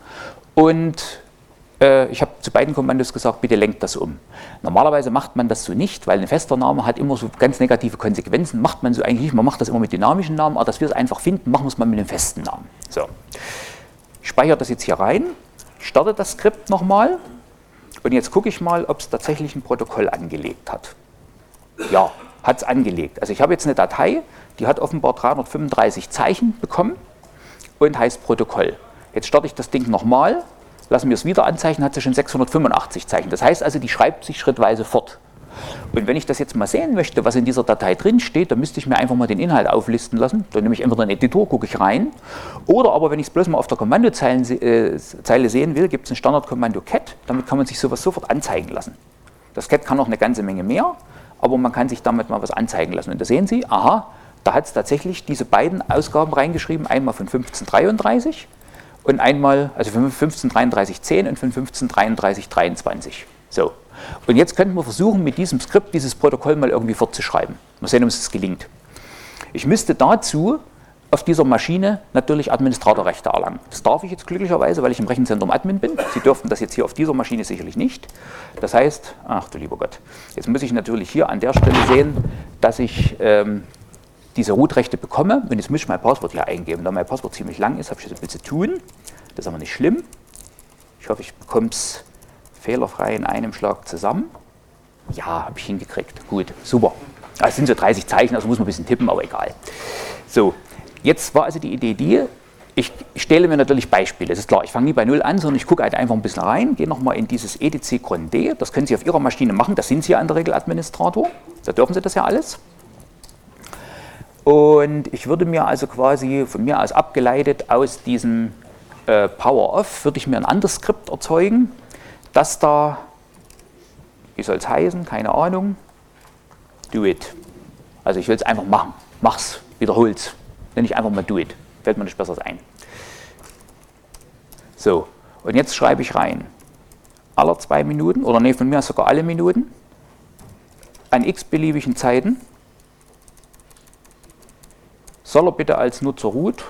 Und ich habe zu beiden Kommandos gesagt, bitte lenkt das um. Normalerweise macht man das so nicht, weil ein fester Name hat immer so ganz negative Konsequenzen. Macht man so eigentlich nicht. Man macht das immer mit dynamischen Namen, aber dass wir es einfach finden, machen wir es mal mit einem festen Namen. So. Ich speichere das jetzt hier rein, starte das Skript nochmal und jetzt gucke ich mal, ob es tatsächlich ein Protokoll angelegt hat. Ja, hat es angelegt. Also ich habe jetzt eine Datei, die hat offenbar 335 Zeichen bekommen und heißt Protokoll. Jetzt starte ich das Ding nochmal. Lassen wir es wieder anzeichnen, hat sie schon 685 Zeichen. Das heißt also, die schreibt sich schrittweise fort. Und wenn ich das jetzt mal sehen möchte, was in dieser Datei drin steht, dann müsste ich mir einfach mal den Inhalt auflisten lassen. Dann nehme ich entweder einen Editor, gucke ich rein. Oder aber, wenn ich es bloß mal auf der Kommandozeile sehen will, gibt es ein Standardkommando cat. Damit kann man sich sowas sofort anzeigen lassen. Das cat kann noch eine ganze Menge mehr, aber man kann sich damit mal was anzeigen lassen. Und da sehen Sie, aha, da hat es tatsächlich diese beiden Ausgaben reingeschrieben, einmal von 1533 und einmal, also von 1533.10 und von 1533.23. So. Und jetzt könnten wir versuchen, mit diesem Skript dieses Protokoll mal irgendwie fortzuschreiben. Mal sehen, ob es gelingt. Ich müsste dazu auf dieser Maschine natürlich Administratorrechte erlangen. Das darf ich jetzt glücklicherweise, weil ich im Rechenzentrum Admin bin. Sie dürften das jetzt hier auf dieser Maschine sicherlich nicht. Das heißt, ach du lieber Gott, jetzt muss ich natürlich hier an der Stelle sehen, dass ich diese Root-Rechte bekomme. Und jetzt muss ich mein Passwort hier eingeben. Da mein Passwort ziemlich lang ist, habe ich das ein bisschen zu tun. Das ist aber nicht schlimm. Ich hoffe, ich bekomme es fehlerfrei in einem Schlag zusammen. Ja, habe ich hingekriegt. Gut, super. Es sind so 30 Zeichen, also muss man ein bisschen tippen, aber egal. So, jetzt war also die Idee die, Ich stelle mir natürlich Beispiele, das ist klar. Ich fange nie bei 0 an, sondern ich gucke halt einfach ein bisschen rein, gehe nochmal in dieses EDC Cron D. Das können Sie auf Ihrer Maschine machen, da sind Sie ja in der Regel Administrator. Da dürfen Sie das ja alles. Und ich würde mir also quasi von mir aus abgeleitet aus diesem Power Off, würde ich mir ein anderes Skript erzeugen, das da, wie soll es heißen, keine Ahnung, do it. Also ich will es einfach machen, mach's, wiederhol's, nenne ich einfach mal do it, fällt mir nicht Besseres ein. So, und jetzt schreibe ich rein, aller 2 Minuten, oder nee, von mir aus sogar alle Minuten, an x-beliebigen Zeiten, soll er bitte als Nutzer root,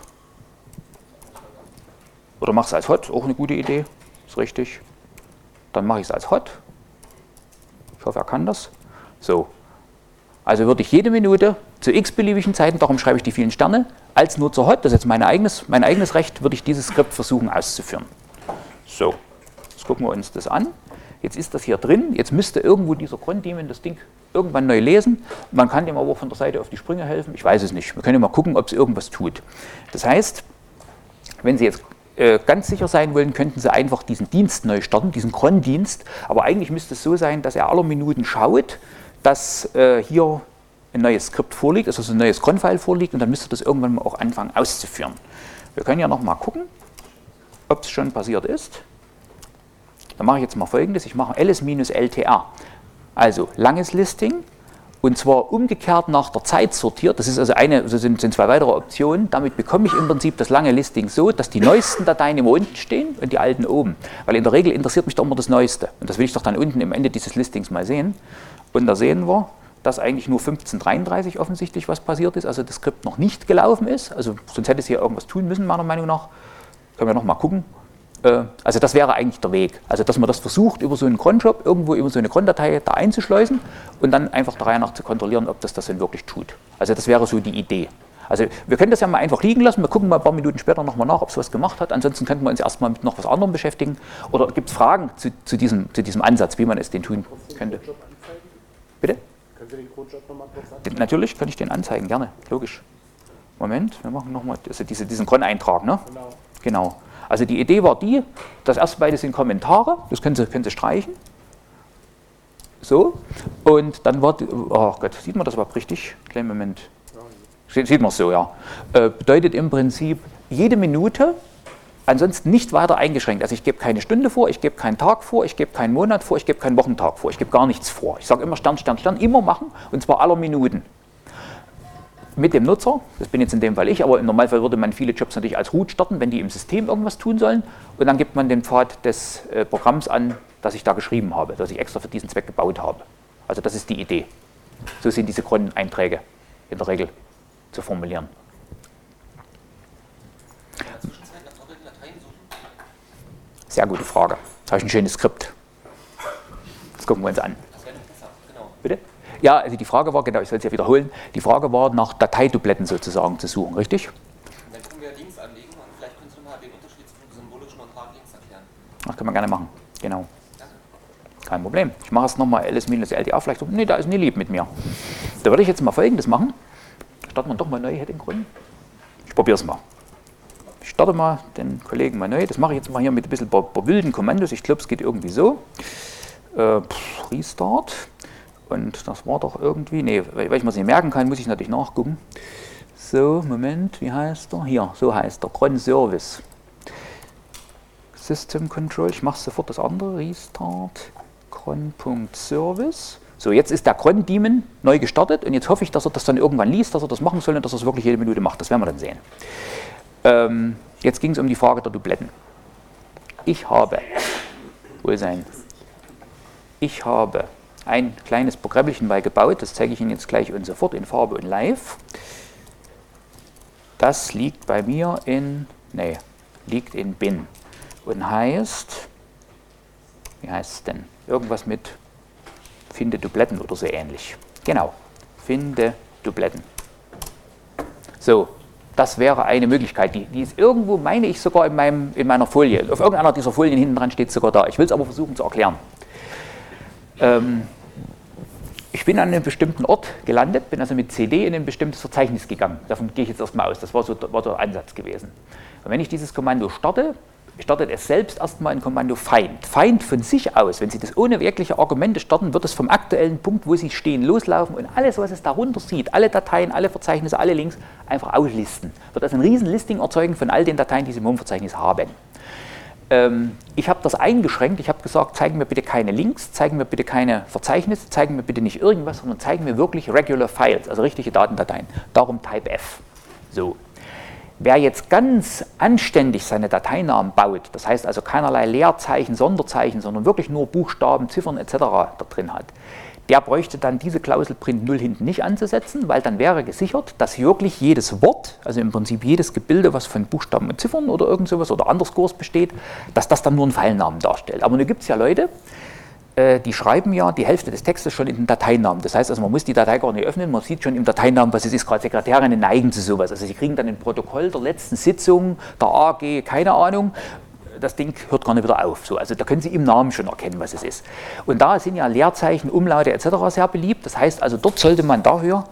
oder mach es als hot, auch eine gute Idee, ist richtig. Dann mache ich es als hot. Ich hoffe, er kann das. So, also würde ich jede Minute zu x-beliebigen Zeiten, darum schreibe ich die vielen Sterne, als Nutzer hot, das ist jetzt mein eigenes Recht, würde ich dieses Skript versuchen auszuführen. So, jetzt gucken wir uns das an. Jetzt ist das hier drin, jetzt müsste irgendwo dieser Cron-Daemon das Ding irgendwann neu lesen. Man kann dem aber von der Seite auf die Sprünge helfen, ich weiß es nicht. Wir können ja mal gucken, ob es irgendwas tut. Das heißt, wenn Sie jetzt ganz sicher sein wollen, könnten Sie einfach diesen Dienst neu starten, diesen Cron-Dienst. Aber eigentlich müsste es so sein, dass er alle Minuten schaut, dass hier ein neues Skript vorliegt, also so ein neues Cron-File vorliegt, und dann müsste das irgendwann mal auch anfangen auszuführen. Wir können ja noch mal gucken, ob es schon passiert ist. Dann mache ich jetzt mal Folgendes, ich mache ls-ltr, also langes Listing, und zwar umgekehrt nach der Zeit sortiert. Das ist also sind 2 weitere Optionen. Damit bekomme ich im Prinzip das lange Listing so, dass die neuesten Dateien immer unten stehen und die alten oben. Weil in der Regel interessiert mich doch immer das Neueste. Und das will ich doch dann unten am Ende dieses Listings mal sehen. Und da sehen wir, dass eigentlich nur 15:33 offensichtlich was passiert ist, also das Skript noch nicht gelaufen ist. Also sonst hätte es hier irgendwas tun müssen, meiner Meinung nach. Können wir noch mal gucken. Also das wäre eigentlich der Weg. Also dass man das versucht, über so einen Cron-Job, irgendwo über so eine Cron-Datei da einzuschleusen und dann einfach der Reihe nach zu kontrollieren, ob das denn wirklich tut. Also das wäre so die Idee. Also wir können das ja mal einfach liegen lassen, wir gucken mal ein paar Minuten später nochmal nach, ob es was gemacht hat. Ansonsten könnten wir uns erstmal mit noch was anderem beschäftigen. Oder gibt es Fragen zu diesem Ansatz, wie man es denn tun könnte? Bitte? Können Sie den Cron-Job nochmal kurz anzeigen? Natürlich kann ich den anzeigen, gerne, logisch. Moment, wir machen nochmal diesen Cron-Eintrag, ne? Genau. Also die Idee war die, das erste beide sind Kommentare, das können Sie streichen. So, und dann war, oh Gott, sieht man das überhaupt richtig? Kleinen Moment. Sieht man es so, ja. Bedeutet im Prinzip jede Minute, ansonsten nicht weiter eingeschränkt. Also ich gebe keine Stunde vor, ich gebe keinen Tag vor, ich gebe keinen Monat vor, ich gebe keinen Wochentag vor, ich gebe gar nichts vor. Ich sage immer Stern, Stern, Stern, immer machen, und zwar aller Minuten. Mit dem Nutzer, das bin jetzt in dem Fall ich, aber im Normalfall würde man viele Jobs natürlich als Root starten, wenn die im System irgendwas tun sollen, und dann gibt man den Pfad des Programms an, das ich da geschrieben habe, das ich extra für diesen Zweck gebaut habe. Also das ist die Idee. So sind diese Cron-Einträge in der Regel zu formulieren. Sehr gute Frage. Da habe ich ein schönes Skript. Das gucken wir uns an. Bitte? Ja, also die Frage war, genau, ich soll es ja wiederholen, die Frage war, nach Dateidubletten sozusagen zu suchen, richtig? Dann können wir Links anlegen und vielleicht können Sie mal den Unterschied zwischen symbolischen und harten Links erklären. Das kann man gerne machen, genau. Danke. Kein Problem. Ich mache es nochmal ls-ltr, vielleicht, nee, da ist nie lieb mit mir. Da würde ich jetzt mal Folgendes machen. Starten wir doch mal neu, hätte den Grund. Ich probiere es mal. Ich starte mal den Kollegen mal neu. Das mache ich jetzt mal hier mit ein bisschen wilden Kommandos. Ich glaube, es geht irgendwie so. Restart. Und das war doch irgendwie, nee, weil ich mir es nicht merken kann, muss ich natürlich nachgucken. So, Moment, wie heißt der? Hier, so heißt der, Cron Service. System Control, ich mache sofort das andere, Restart, cron.service. So, jetzt ist der Cron-Daemon neu gestartet und jetzt hoffe ich, dass er das dann irgendwann liest, dass er das machen soll und dass er es wirklich jede Minute macht. Das werden wir dann sehen. Jetzt ging es um die Frage der Dubletten. Ich habe ein kleines Programmchen bei gebaut, das zeige ich Ihnen jetzt gleich und sofort in Farbe und live. Das liegt bei mir liegt in bin und heißt, wie heißt es denn? Irgendwas mit finde Dubletten oder so ähnlich. Genau, finde Dubletten. So, das wäre eine Möglichkeit, die ist irgendwo, meine ich, sogar in meiner Folie. Auf irgendeiner dieser Folien hinten dran steht es sogar da. Ich will es aber versuchen zu erklären. Ich Ich bin an einem bestimmten Ort gelandet, bin also mit CD in ein bestimmtes Verzeichnis gegangen. Davon gehe ich jetzt erstmal aus, das war der Ansatz gewesen. Und wenn ich dieses Kommando starte, startet es selbst erstmal ein Kommando Find. Find von sich aus, wenn Sie das ohne wirkliche Argumente starten, wird es vom aktuellen Punkt, wo Sie stehen, loslaufen und alles, was es darunter sieht, alle Dateien, alle Verzeichnisse, alle Links, einfach auslisten. Wird also ein riesen Listing erzeugen von all den Dateien, die Sie im Home-Verzeichnis haben. Ich habe das eingeschränkt, ich habe gesagt, zeigen mir bitte keine Links, zeigen mir bitte keine Verzeichnisse, zeigen mir bitte nicht irgendwas, sondern zeigen mir wirklich regular Files, also richtige Datendateien. Darum Type F. So. Wer jetzt ganz anständig seine Dateinamen baut, das heißt also keinerlei Leerzeichen, Sonderzeichen, sondern wirklich nur Buchstaben, Ziffern etc. da drin hat, der bräuchte dann diese Klausel Print 0 hinten nicht anzusetzen, weil dann wäre gesichert, dass wirklich jedes Wort, also im Prinzip jedes Gebilde, was von Buchstaben und Ziffern oder irgend sowas oder Underscores besteht, dass das dann nur einen Pfeilnamen darstellt. Aber nun gibt es ja Leute, die schreiben ja die Hälfte des Textes schon in den Dateinamen. Das heißt also, man muss die Datei gar nicht öffnen, man sieht schon im Dateinamen, was es ist. Gerade Sekretärinnen neigen zu sowas. Also sie kriegen dann ein Protokoll der letzten Sitzung, der AG, keine Ahnung. Das Ding hört gar nicht wieder auf. So, also da können Sie im Namen schon erkennen, was es ist. Und da sind ja Leerzeichen, Umlaute etc. sehr beliebt. Das heißt also, dort sollte man dafür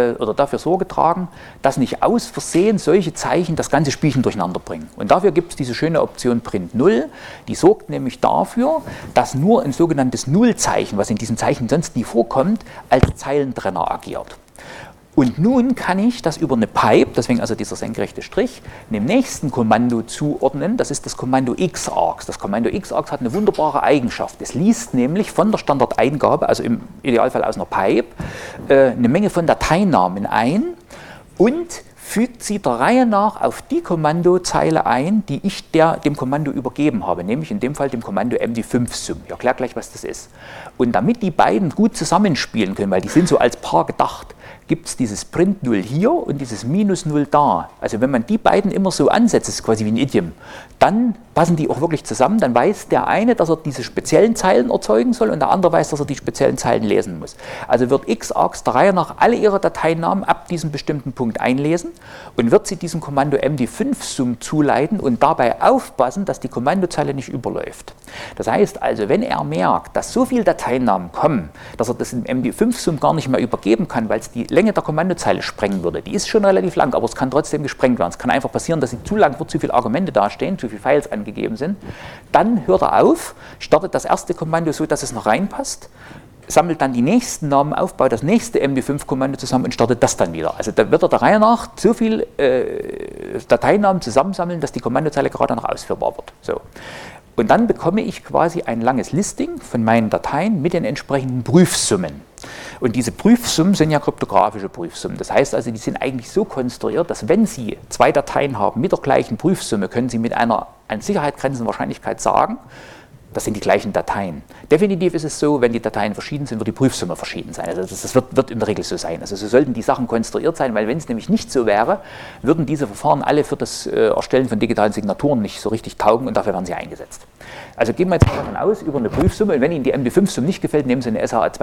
Sorge tragen, dass nicht aus Versehen solche Zeichen das ganze Spielchen durcheinander bringen. Und dafür gibt es diese schöne Option Print 0, die sorgt nämlich dafür, dass nur ein sogenanntes Nullzeichen, was in diesen Zeichen sonst nie vorkommt, als Zeilentrenner agiert. Und nun kann ich das über eine Pipe, deswegen also dieser senkrechte Strich, einem nächsten Kommando zuordnen, das ist das Kommando xargs. Das Kommando xargs hat eine wunderbare Eigenschaft. Es liest nämlich von der Standardeingabe, also im Idealfall aus einer Pipe, eine Menge von Dateinamen ein und fügt sie der Reihe nach auf die Kommandozeile ein, die ich dem Kommando übergeben habe, nämlich in dem Fall dem Kommando md5sum. Ich erkläre gleich, was das ist. Und damit die beiden gut zusammenspielen können, weil die sind so als Paar gedacht, gibt es dieses Print 0 hier und dieses Minus 0 da. Also wenn man die beiden immer so ansetzt, das ist quasi wie ein Idiom, dann passen die auch wirklich zusammen, dann weiß der eine, dass er diese speziellen Zeilen erzeugen soll und der andere weiß, dass er die speziellen Zeilen lesen muss. Also wird xargs der Reihe nach alle ihre Dateinamen ab diesem bestimmten Punkt einlesen und wird sie diesem Kommando md5sum zuleiten und dabei aufpassen, dass die Kommandozeile nicht überläuft. Das heißt also, wenn er merkt, dass so viele Dateinamen kommen, dass er das im md5sum gar nicht mehr übergeben kann, weil es die Länge der Kommandozeile sprengen würde, die ist schon relativ lang, aber es kann trotzdem gesprengt werden. Es kann einfach passieren, dass sie zu lang wird, zu viele Argumente dastehen, zu viele Files angegeben sind. Dann hört er auf, startet das erste Kommando so, dass es noch reinpasst, sammelt dann die nächsten Namen auf, baut das nächste MD5-Kommando zusammen und startet das dann wieder. Also da wird er der Reihe nach so viel Dateinamen zusammensammeln, dass die Kommandozeile gerade noch ausführbar wird. So. Und dann bekomme ich quasi ein langes Listing von meinen Dateien mit den entsprechenden Prüfsummen. Und diese Prüfsummen sind ja kryptografische Prüfsummen. Das heißt also, die sind eigentlich so konstruiert, dass wenn Sie zwei Dateien haben mit der gleichen Prüfsumme, können Sie mit einer an Sicherheit grenzenden Wahrscheinlichkeit sagen, das sind die gleichen Dateien. Definitiv ist es so, wenn die Dateien verschieden sind, wird die Prüfsumme verschieden sein. Also das wird in der Regel so sein. Also so sollten die Sachen konstruiert sein, weil wenn es nämlich nicht so wäre, würden diese Verfahren alle für das Erstellen von digitalen Signaturen nicht so richtig taugen und dafür werden sie eingesetzt. Also gehen wir jetzt mal davon aus, über eine Prüfsumme, und wenn Ihnen die MD5-Summe nicht gefällt, nehmen Sie eine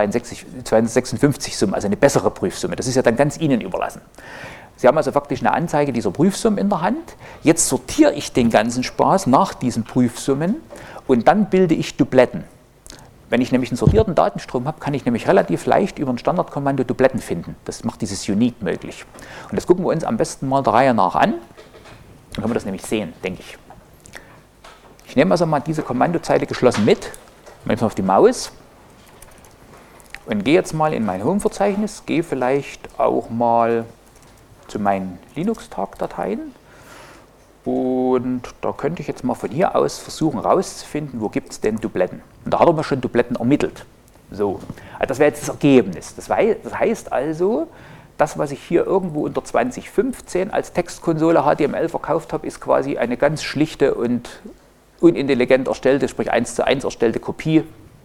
SHA-256-Summe, also eine bessere Prüfsumme. Das ist ja dann ganz Ihnen überlassen. Sie haben also faktisch eine Anzeige dieser Prüfsummen in der Hand. Jetzt sortiere ich den ganzen Spaß nach diesen Prüfsummen und dann bilde ich Dubletten. Wenn ich nämlich einen sortierten Datenstrom habe, kann ich nämlich relativ leicht über ein Standardkommando Dubletten finden. Das macht dieses Unique möglich. Und das gucken wir uns am besten mal der Reihe nach an. Dann können wir das nämlich sehen, denke ich. Ich nehme also mal diese Kommandozeile geschlossen mit, nehme es auf die Maus und gehe jetzt mal in mein Home-Verzeichnis, gehe vielleicht auch mal zu meinen Linux-Tag-Dateien und da könnte ich jetzt mal von hier aus versuchen rauszufinden, wo gibt es denn Dubletten. Und da hat er mir schon Dubletten ermittelt. So, also das wäre jetzt das Ergebnis. Das heißt also, das, was ich hier irgendwo unter 2015 als Textkonsole HTML verkauft habe, ist quasi eine ganz schlichte und unintelligent erstellte, sprich 1:1 erstellte Kopie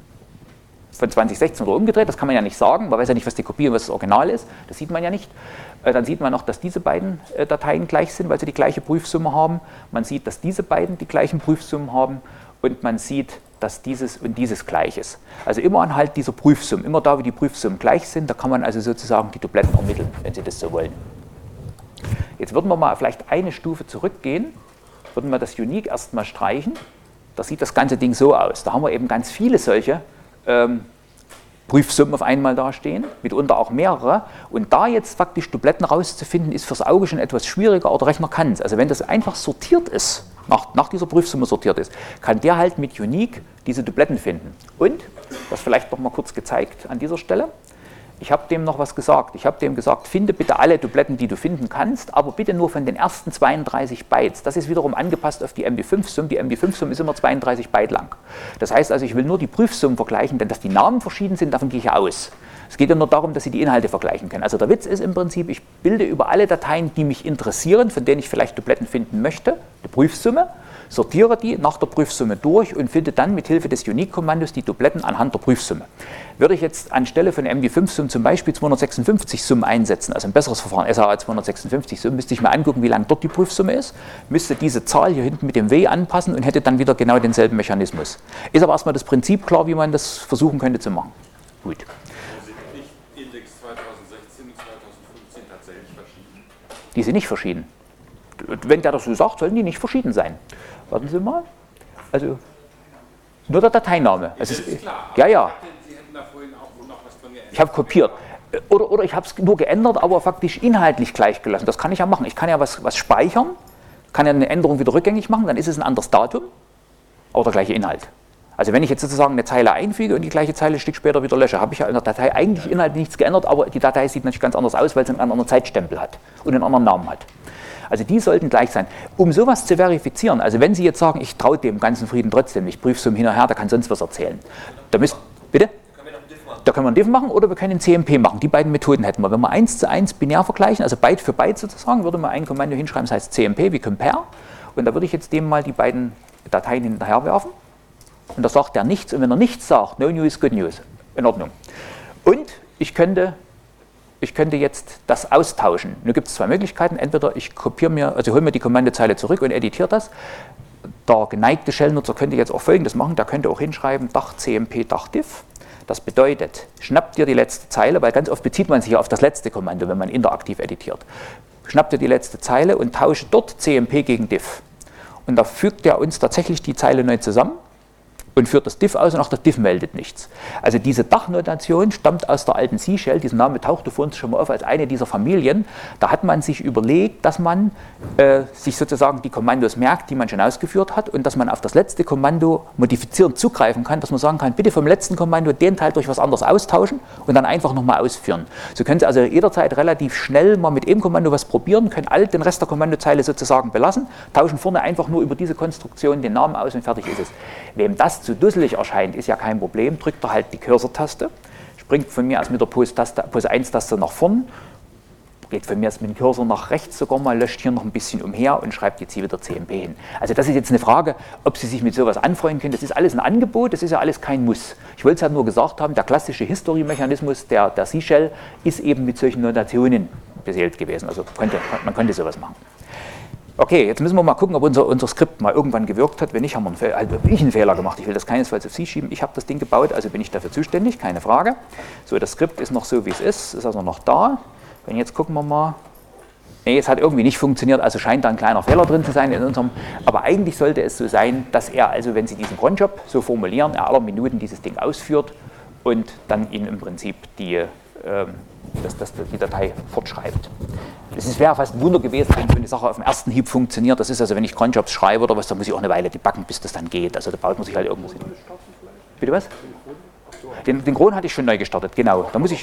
von 2016 oder umgedreht. Das kann man ja nicht sagen, man weiß ja nicht, was die Kopie und was das Original ist, das sieht man ja nicht. Dann sieht man noch, dass diese beiden Dateien gleich sind, weil sie die gleiche Prüfsumme haben. Man sieht, dass diese beiden die gleichen Prüfsummen haben und man sieht, dass dieses und dieses gleich ist. Also immer anhalt dieser Prüfsummen, immer da, wo die Prüfsummen gleich sind, da kann man also sozusagen die Dubletten ermitteln, wenn Sie das so wollen. Jetzt würden wir mal vielleicht eine Stufe zurückgehen, würden wir das Unique erstmal streichen. Da sieht das ganze Ding so aus. Da haben wir eben ganz viele solche Prüfsummen auf einmal dastehen, mitunter auch mehrere. Und da jetzt faktisch Dubletten rauszufinden, ist fürs Auge schon etwas schwieriger, aber der Rechner kann es. Also wenn das einfach sortiert ist, nach dieser Prüfsumme sortiert ist, kann der halt mit Unique diese Dubletten finden. Und, das vielleicht noch mal kurz gezeigt an dieser Stelle, ich habe dem noch was gesagt. Ich habe dem gesagt, finde bitte alle Dubletten, die du finden kannst, aber bitte nur von den ersten 32 Bytes. Das ist wiederum angepasst auf die MD5-Sum. Die MD5-Sum ist immer 32 Byte lang. Das heißt also, ich will nur die Prüfsummen vergleichen, denn dass die Namen verschieden sind, davon gehe ich ja aus. Es geht ja nur darum, dass Sie die Inhalte vergleichen können. Also der Witz ist im Prinzip, ich bilde über alle Dateien, die mich interessieren, von denen ich vielleicht Dubletten finden möchte, eine Prüfsumme, sortiere die nach der Prüfsumme durch und finde dann mit Hilfe des Unique-Kommandos die Dubletten anhand der Prüfsumme. Würde ich jetzt anstelle von MD5-Sum zum Beispiel 256-Sum einsetzen, also ein besseres Verfahren, SAA 256-Sum, müsste ich mir angucken, wie lang dort die Prüfsumme ist, müsste diese Zahl hier hinten mit dem W anpassen und hätte dann wieder genau denselben Mechanismus. Ist aber erstmal das Prinzip klar, wie man das versuchen könnte zu machen. Gut. Sind nicht Index 2016 und 2015 tatsächlich verschieden? Die sind nicht verschieden. Wenn der das so sagt, sollen die nicht verschieden sein. Warten Sie mal. Also, nur der Dateiname. Das ist klar. Ja, ja. Sie hätten da vorhin auch noch was von geändert. Ich habe kopiert. Oder ich habe es nur geändert, aber faktisch inhaltlich gleich gelassen. Das kann ich ja machen. Ich kann ja was speichern, kann ja eine Änderung wieder rückgängig machen, dann ist es ein anderes Datum, aber der gleiche Inhalt. Also wenn ich jetzt sozusagen eine Zeile einfüge und die gleiche Zeile ein Stück später wieder lösche, habe ich ja in der Datei eigentlich inhaltlich nichts geändert, aber die Datei sieht natürlich ganz anders aus, weil sie einen anderen Zeitstempel hat und einen anderen Namen hat. Also die sollten gleich sein. Um sowas zu verifizieren, also wenn Sie jetzt sagen, ich traue dem ganzen Frieden trotzdem nicht, Prüfsum hin und her, der kann sonst was erzählen. Da müsst, bitte? Da können wir einen Diff machen oder wir können einen CMP machen. Die beiden Methoden hätten wir. Wenn wir 1:1 binär vergleichen, also Byte für Byte sozusagen, würde man ein Kommando hinschreiben, das heißt CMP wie Compare. Und da würde ich jetzt dem mal die beiden Dateien hinterher werfen. Und da sagt der nichts. Und wenn er nichts sagt, no news, good news. In Ordnung. Und ich könnte jetzt das austauschen. Nun gibt es zwei Möglichkeiten. Entweder ich hole mir die Kommandozeile zurück und editiere das. Der geneigte Shell-Nutzer könnte jetzt auch Folgendes machen. Der könnte auch hinschreiben, Dach CMP, Dach Diff. Das bedeutet, schnapp dir die letzte Zeile, weil ganz oft bezieht man sich ja auf das letzte Kommando, wenn man interaktiv editiert. Schnapp dir die letzte Zeile und tausche dort CMP gegen Diff. Und da fügt er uns tatsächlich die Zeile neu zusammen und führt das Diff aus und auch das Diff meldet nichts. Also diese Dach-Notation stammt aus der alten C-Shell. Dieser Name tauchte vor uns schon mal auf als eine dieser Familien. Da hat man sich überlegt, dass man sich sozusagen die Kommandos merkt, die man schon ausgeführt hat und dass man auf das letzte Kommando modifizierend zugreifen kann, dass man sagen kann, bitte vom letzten Kommando den Teil durch was anderes austauschen und dann einfach nochmal ausführen. So können Sie also jederzeit relativ schnell mal mit einem Kommando was probieren, können den Rest der Kommandozeile sozusagen belassen, tauschen vorne einfach nur über diese Konstruktion den Namen aus und fertig ist es. Wem das zu dusselig erscheint, ist ja kein Problem, drückt er halt die Cursor-Taste, springt von mir aus mit der Pose 1-Taste nach vorn, geht von mir aus mit dem Cursor nach rechts sogar mal, löscht hier noch ein bisschen umher und schreibt jetzt hier wieder CMP hin. Also das ist jetzt eine Frage, ob Sie sich mit sowas anfreunden können. Das ist alles ein Angebot, das ist ja alles kein Muss. Ich wollte es halt nur gesagt haben, der klassische History-Mechanismus der C-Shell ist eben mit solchen Notationen beseelt gewesen. Also man konnte sowas machen. Okay, jetzt müssen wir mal gucken, ob unser Skript mal irgendwann gewirkt hat. Wenn nicht, habe ich einen Fehler gemacht. Ich will das keinesfalls auf Sie schieben. Ich habe das Ding gebaut, also bin ich dafür zuständig, keine Frage. So, das Skript ist noch so, wie es ist also noch da. Und jetzt gucken wir mal. Nee, es hat irgendwie nicht funktioniert, also scheint da ein kleiner Fehler drin zu sein in unserem. Aber eigentlich sollte es so sein, dass er, also wenn Sie diesen Cronjob so formulieren, er alle Minuten dieses Ding ausführt und dann Ihnen im Prinzip die Datei fortschreibt. Es wäre fast ein Wunder gewesen, wenn so eine Sache auf dem ersten Hieb funktioniert. Das ist also, wenn ich Cronjobs schreibe oder was, dann muss ich auch eine Weile debuggen, bis das dann geht. Also da baut man sich halt irgendwas hin. Bitte was? Den Cron hatte ich schon neu gestartet, genau. Da muss ich.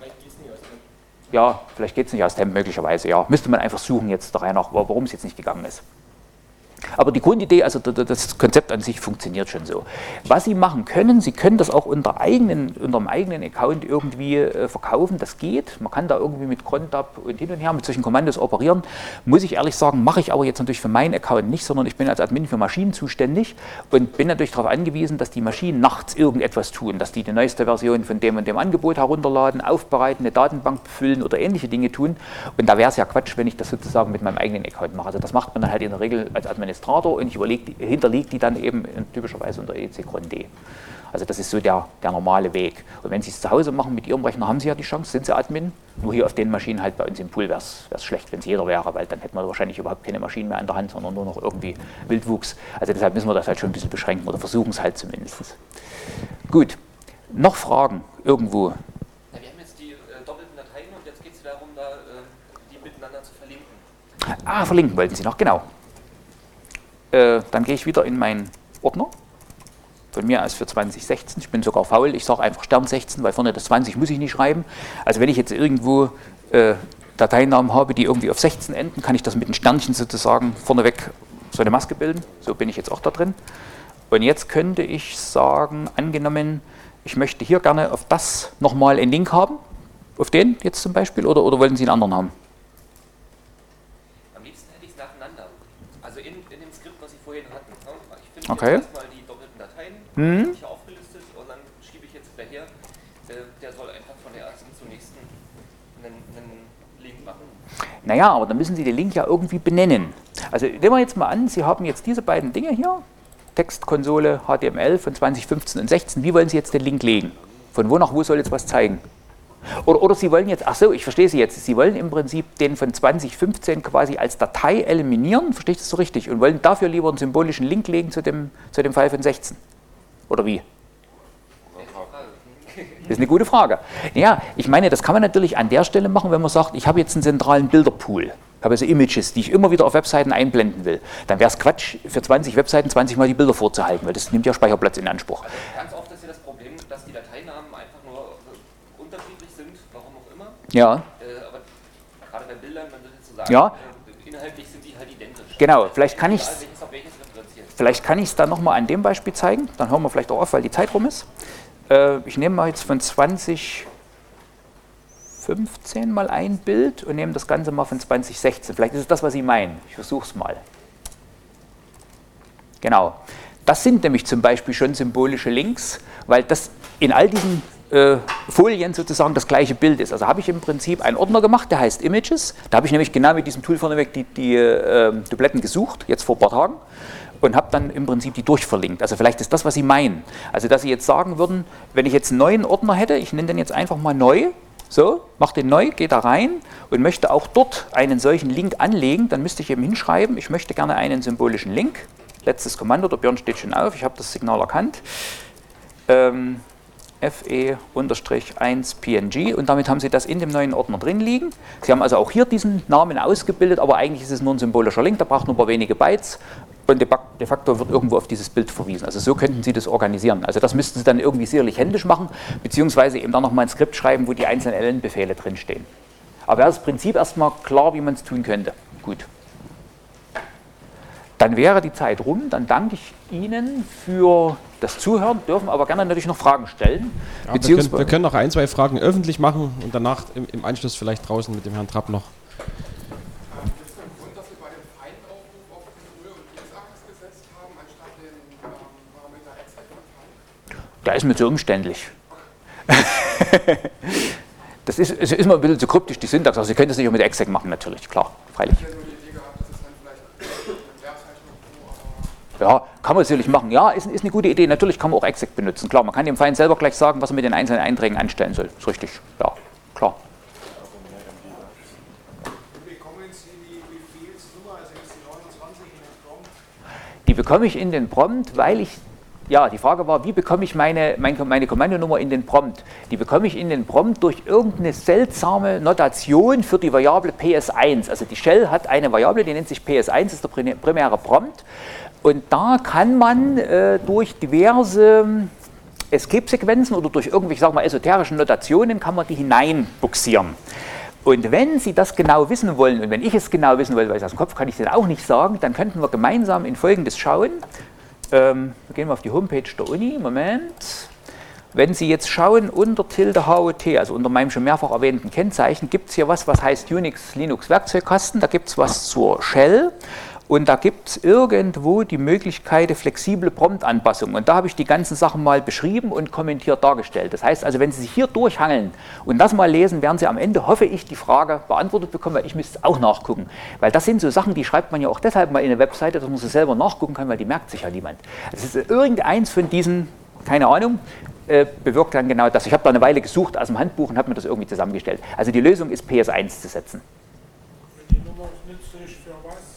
Ja, vielleicht geht es nicht aus Temp, möglicherweise, ja. Müsste man einfach suchen jetzt der Reihe nach, warum es jetzt nicht gegangen ist. Aber die Grundidee, also das Konzept an sich funktioniert schon so. Was Sie machen können, Sie können das auch unter einem eigenen Account irgendwie verkaufen, das geht. Man kann da irgendwie mit crontab und hin und her mit solchen Kommandos operieren. Muss ich ehrlich sagen, mache ich aber jetzt natürlich für meinen Account nicht, sondern ich bin als Admin für Maschinen zuständig und bin natürlich darauf angewiesen, dass die Maschinen nachts irgendetwas tun, dass die neueste Version von dem und dem Angebot herunterladen, aufbereiten, eine Datenbank befüllen oder ähnliche Dinge tun. Und da wäre es ja Quatsch, wenn ich das sozusagen mit meinem eigenen Account mache. Also das macht man dann halt in der Regel als Administrator und ich hinterlege die dann eben typischerweise unter EC-Cron-D. Also das ist so der normale Weg. Und wenn Sie es zu Hause machen mit Ihrem Rechner, haben Sie ja die Chance, sind Sie Admin. Nur hier auf den Maschinen halt bei uns im Pool wäre es schlecht, wenn es jeder wäre, weil dann hätten wir wahrscheinlich überhaupt keine Maschinen mehr an der Hand, sondern nur noch irgendwie Wildwuchs. Also deshalb müssen wir das halt schon ein bisschen beschränken oder versuchen es halt zumindest. Gut, Noch Fragen irgendwo? Ja, wir haben jetzt die doppelten Dateien und jetzt geht es darum, da die miteinander zu verlinken. Ah, verlinken wollten Sie noch, genau. Dann gehe ich wieder in meinen Ordner. Von mir aus für 2016. Ich bin sogar faul, ich sage einfach Stern 16, weil vorne das 20 muss ich nicht schreiben. Also wenn ich jetzt irgendwo Dateinamen habe, die irgendwie auf 16 enden, kann ich das mit einem Sternchen sozusagen vorneweg so eine Maske bilden. So bin ich jetzt auch da drin. Und jetzt könnte ich sagen, angenommen, ich möchte hier gerne auf das nochmal einen Link haben. Auf den jetzt zum Beispiel, oder wollten Sie einen anderen haben? Am liebsten hätte ich es nacheinander. Also in dem Skript, was Sie vorhin hatten. Ne? Ich finde Okay. jetzt erstmal die doppelten Dateien, die habe ich hier aufgelistet und dann schiebe ich jetzt hinterher, der soll einfach von der ersten zur nächsten einen Link machen. Naja, aber dann müssen Sie den Link ja irgendwie benennen. Also nehmen wir jetzt mal an, Sie haben jetzt diese beiden Dinge hier, Textkonsole, HTML von 2015 und 16. Wie wollen Sie jetzt den Link legen? Von wo nach wo soll jetzt was zeigen? Oder Sie wollen jetzt, ach so, ich verstehe Sie jetzt, Sie wollen im Prinzip den von 2015 quasi als Datei eliminieren, verstehe ich das so richtig? Und wollen dafür lieber einen symbolischen Link legen zu dem File von 16? Oder wie? Das ist eine gute Frage. Ja, ich meine, das kann man natürlich an der Stelle machen, wenn man sagt, ich habe jetzt einen zentralen Bilderpool. Ich habe also Images, die ich immer wieder auf Webseiten einblenden will. Dann wäre es Quatsch, für 20 Webseiten 20 Mal die Bilder vorzuhalten, weil das nimmt ja Speicherplatz in Anspruch. Also ganz oft ist ja das Problem, dass die Dateinamen einfach nur unterschiedlich sind, warum auch immer. Ja, Aber gerade bei Bildern, wenn das jetzt so sagen, Ja. Inhaltlich sind die halt identisch. genau. Vielleicht kann ich Egal, welches auf welches referenziert. es dann nochmal an dem Beispiel zeigen. Dann hören wir vielleicht auch auf, weil die Zeit rum ist. Ich nehme mal jetzt von 2015 mal ein Bild und nehme das Ganze mal von 2016. Vielleicht ist es das, was Sie meinen. Ich versuche es mal. Genau. Das sind nämlich zum Beispiel schon symbolische Links, weil das in all diesen Folien sozusagen das gleiche Bild ist. Also habe ich im Prinzip einen Ordner gemacht, der heißt Images. Da habe ich nämlich genau mit diesem Tool vorneweg die Dubletten gesucht, jetzt vor ein paar Tagen, und habe dann im Prinzip die durchverlinkt. Also vielleicht ist das, was Sie meinen. Also dass Sie jetzt sagen würden, wenn ich jetzt einen neuen Ordner hätte, ich nenne den jetzt einfach mal neu, so, mache den neu, gehe da rein und möchte auch dort einen solchen Link anlegen, dann müsste ich eben hinschreiben, ich möchte gerne einen symbolischen Link. Letztes Kommando, der Björn steht schon auf, ich habe das Signal erkannt. FE-1PNG und damit haben Sie das in dem neuen Ordner drin liegen. Sie haben also auch hier diesen Namen ausgebildet, aber eigentlich ist es nur ein symbolischer Link, der braucht nur ein paar wenige Bytes und de facto wird irgendwo auf dieses Bild verwiesen. Also so könnten Sie das organisieren. Also das müssten Sie dann irgendwie sicherlich händisch machen, beziehungsweise eben dann nochmal ein Skript schreiben, wo die einzelnen LN-Befehle drinstehen. Aber das Prinzip erstmal klar, wie man es tun könnte. Gut. Dann wäre die Zeit rum, dann danke ich Ihnen für das Zuhören, dürfen aber gerne natürlich noch Fragen stellen. Ja, wir können noch ein, zwei Fragen öffentlich machen und danach im Anschluss vielleicht draußen mit dem Herrn Trapp noch. Gibt es einen Grund, dass Sie bei dem Feindaufruf auf den Röhr- und X-Achs gesetzt haben, anstatt den Parameter Exec-Verteilung? Der ist mir zu umständlich. Das ist immer ein bisschen zu kryptisch, die Syntax. Also Sie können das nicht auch mit Exec machen, natürlich, klar, freilich. Ich hätte nur die Idee gehabt, dass es dann vielleicht eine Leerzeichnung aber Ja, kann man sicherlich machen. Ja, ist eine gute Idee. Natürlich kann man auch Exec benutzen. Klar, man kann dem Feind selber gleich sagen, was er mit den einzelnen Einträgen anstellen soll. Ist richtig. Ja, klar. bekommen Sie die Befehlsnummer, also jetzt die 29 in den Prompt? Die bekomme ich in den Prompt, weil ich, ja, die Frage war, wie bekomme ich meine Kommandonummer in den Prompt? Die bekomme ich in den Prompt durch irgendeine seltsame Notation für die Variable PS1. Also die Shell hat eine Variable, die nennt sich PS1, das ist der primäre Prompt. Und da kann man durch diverse Escape-Sequenzen oder durch irgendwelche, sagen wir, esoterischen Notationen kann man die hineinbuxieren. Und wenn Sie das genau wissen wollen, und wenn ich es genau wissen will, weil aus dem Kopf kann ich es auch nicht sagen, dann könnten wir gemeinsam in Folgendes schauen. Wir gehen mal auf die Homepage der Uni, Moment. Wenn Sie jetzt schauen unter ~HOT, also unter meinem schon mehrfach erwähnten Kennzeichen, gibt es hier was heißt Unix Linux Werkzeugkasten, da gibt es was zur Shell. Und da gibt es irgendwo die Möglichkeit der flexible Prompt-Anpassung. Und da habe ich die ganzen Sachen mal beschrieben und kommentiert dargestellt. Das heißt also, wenn Sie sich hier durchhangeln und das mal lesen, werden Sie am Ende, hoffe ich, die Frage beantwortet bekommen, weil ich müsste es auch nachgucken. Weil das sind so Sachen, die schreibt man ja auch deshalb mal in eine Webseite, dass man sie selber nachgucken kann, weil die merkt sich ja niemand. Das ist irgendeins von diesen, keine Ahnung, bewirkt dann genau das. Ich habe da eine Weile gesucht aus dem Handbuch und habe mir das irgendwie zusammengestellt. Also die Lösung ist PS1 zu setzen. Die Nummer ist nützlich für was?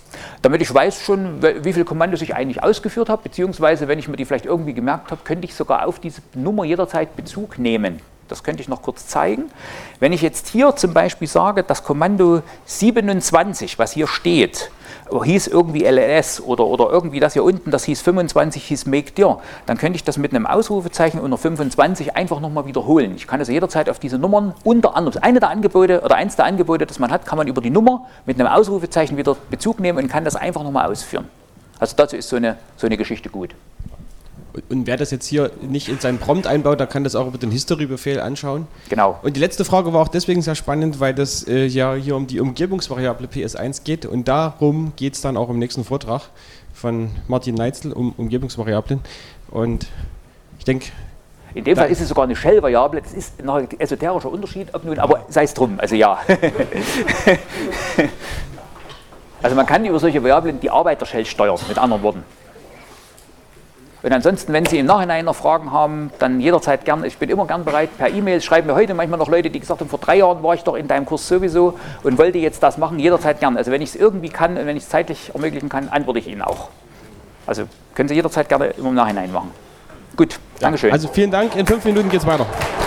damit ich weiß schon, wie viele Kommandos ich eigentlich ausgeführt habe, beziehungsweise wenn ich mir die vielleicht irgendwie gemerkt habe, könnte ich sogar auf diese Nummer jederzeit Bezug nehmen. Das könnte ich noch kurz zeigen. Wenn ich jetzt hier zum Beispiel sage, das Kommando 27, was hier steht, hieß irgendwie LLS oder irgendwie das hier unten, das hieß 25, hieß make dir, dann könnte ich das mit einem Ausrufezeichen unter 25 einfach nochmal wiederholen. Ich kann also jederzeit auf diese Nummern, unter anderem eins der Angebote, das man hat, kann man über die Nummer mit einem Ausrufezeichen wieder Bezug nehmen und kann das einfach nochmal ausführen. Also dazu ist so eine Geschichte gut. Und wer das jetzt hier nicht in seinen Prompt einbaut, der kann das auch über den History-Befehl anschauen. Genau. Und die letzte Frage war auch deswegen sehr spannend, weil das ja hier um die Umgebungsvariable PS1 geht. Und darum geht es dann auch im nächsten Vortrag von Martin Neitzel um Umgebungsvariablen. Und ich denke... In dem Fall ist es sogar eine Shell-Variable. Das ist ein esoterischer Unterschied, ob nun, aber sei es drum, also ja. Also man kann über solche Variablen die Arbeit der Shell steuern, mit anderen Worten. Und ansonsten, wenn Sie im Nachhinein noch Fragen haben, dann jederzeit gern. Ich bin immer gern bereit per E-Mail. Schreiben mir heute manchmal noch Leute, die gesagt haben, vor 3 Jahren war ich doch in deinem Kurs sowieso und wollte jetzt das machen. Jederzeit gern. Also wenn ich es irgendwie kann und wenn ich es zeitlich ermöglichen kann, antworte ich Ihnen auch. Also können Sie jederzeit gerne immer im Nachhinein machen. Gut, Dankeschön. Also vielen Dank. In 5 Minuten geht es weiter.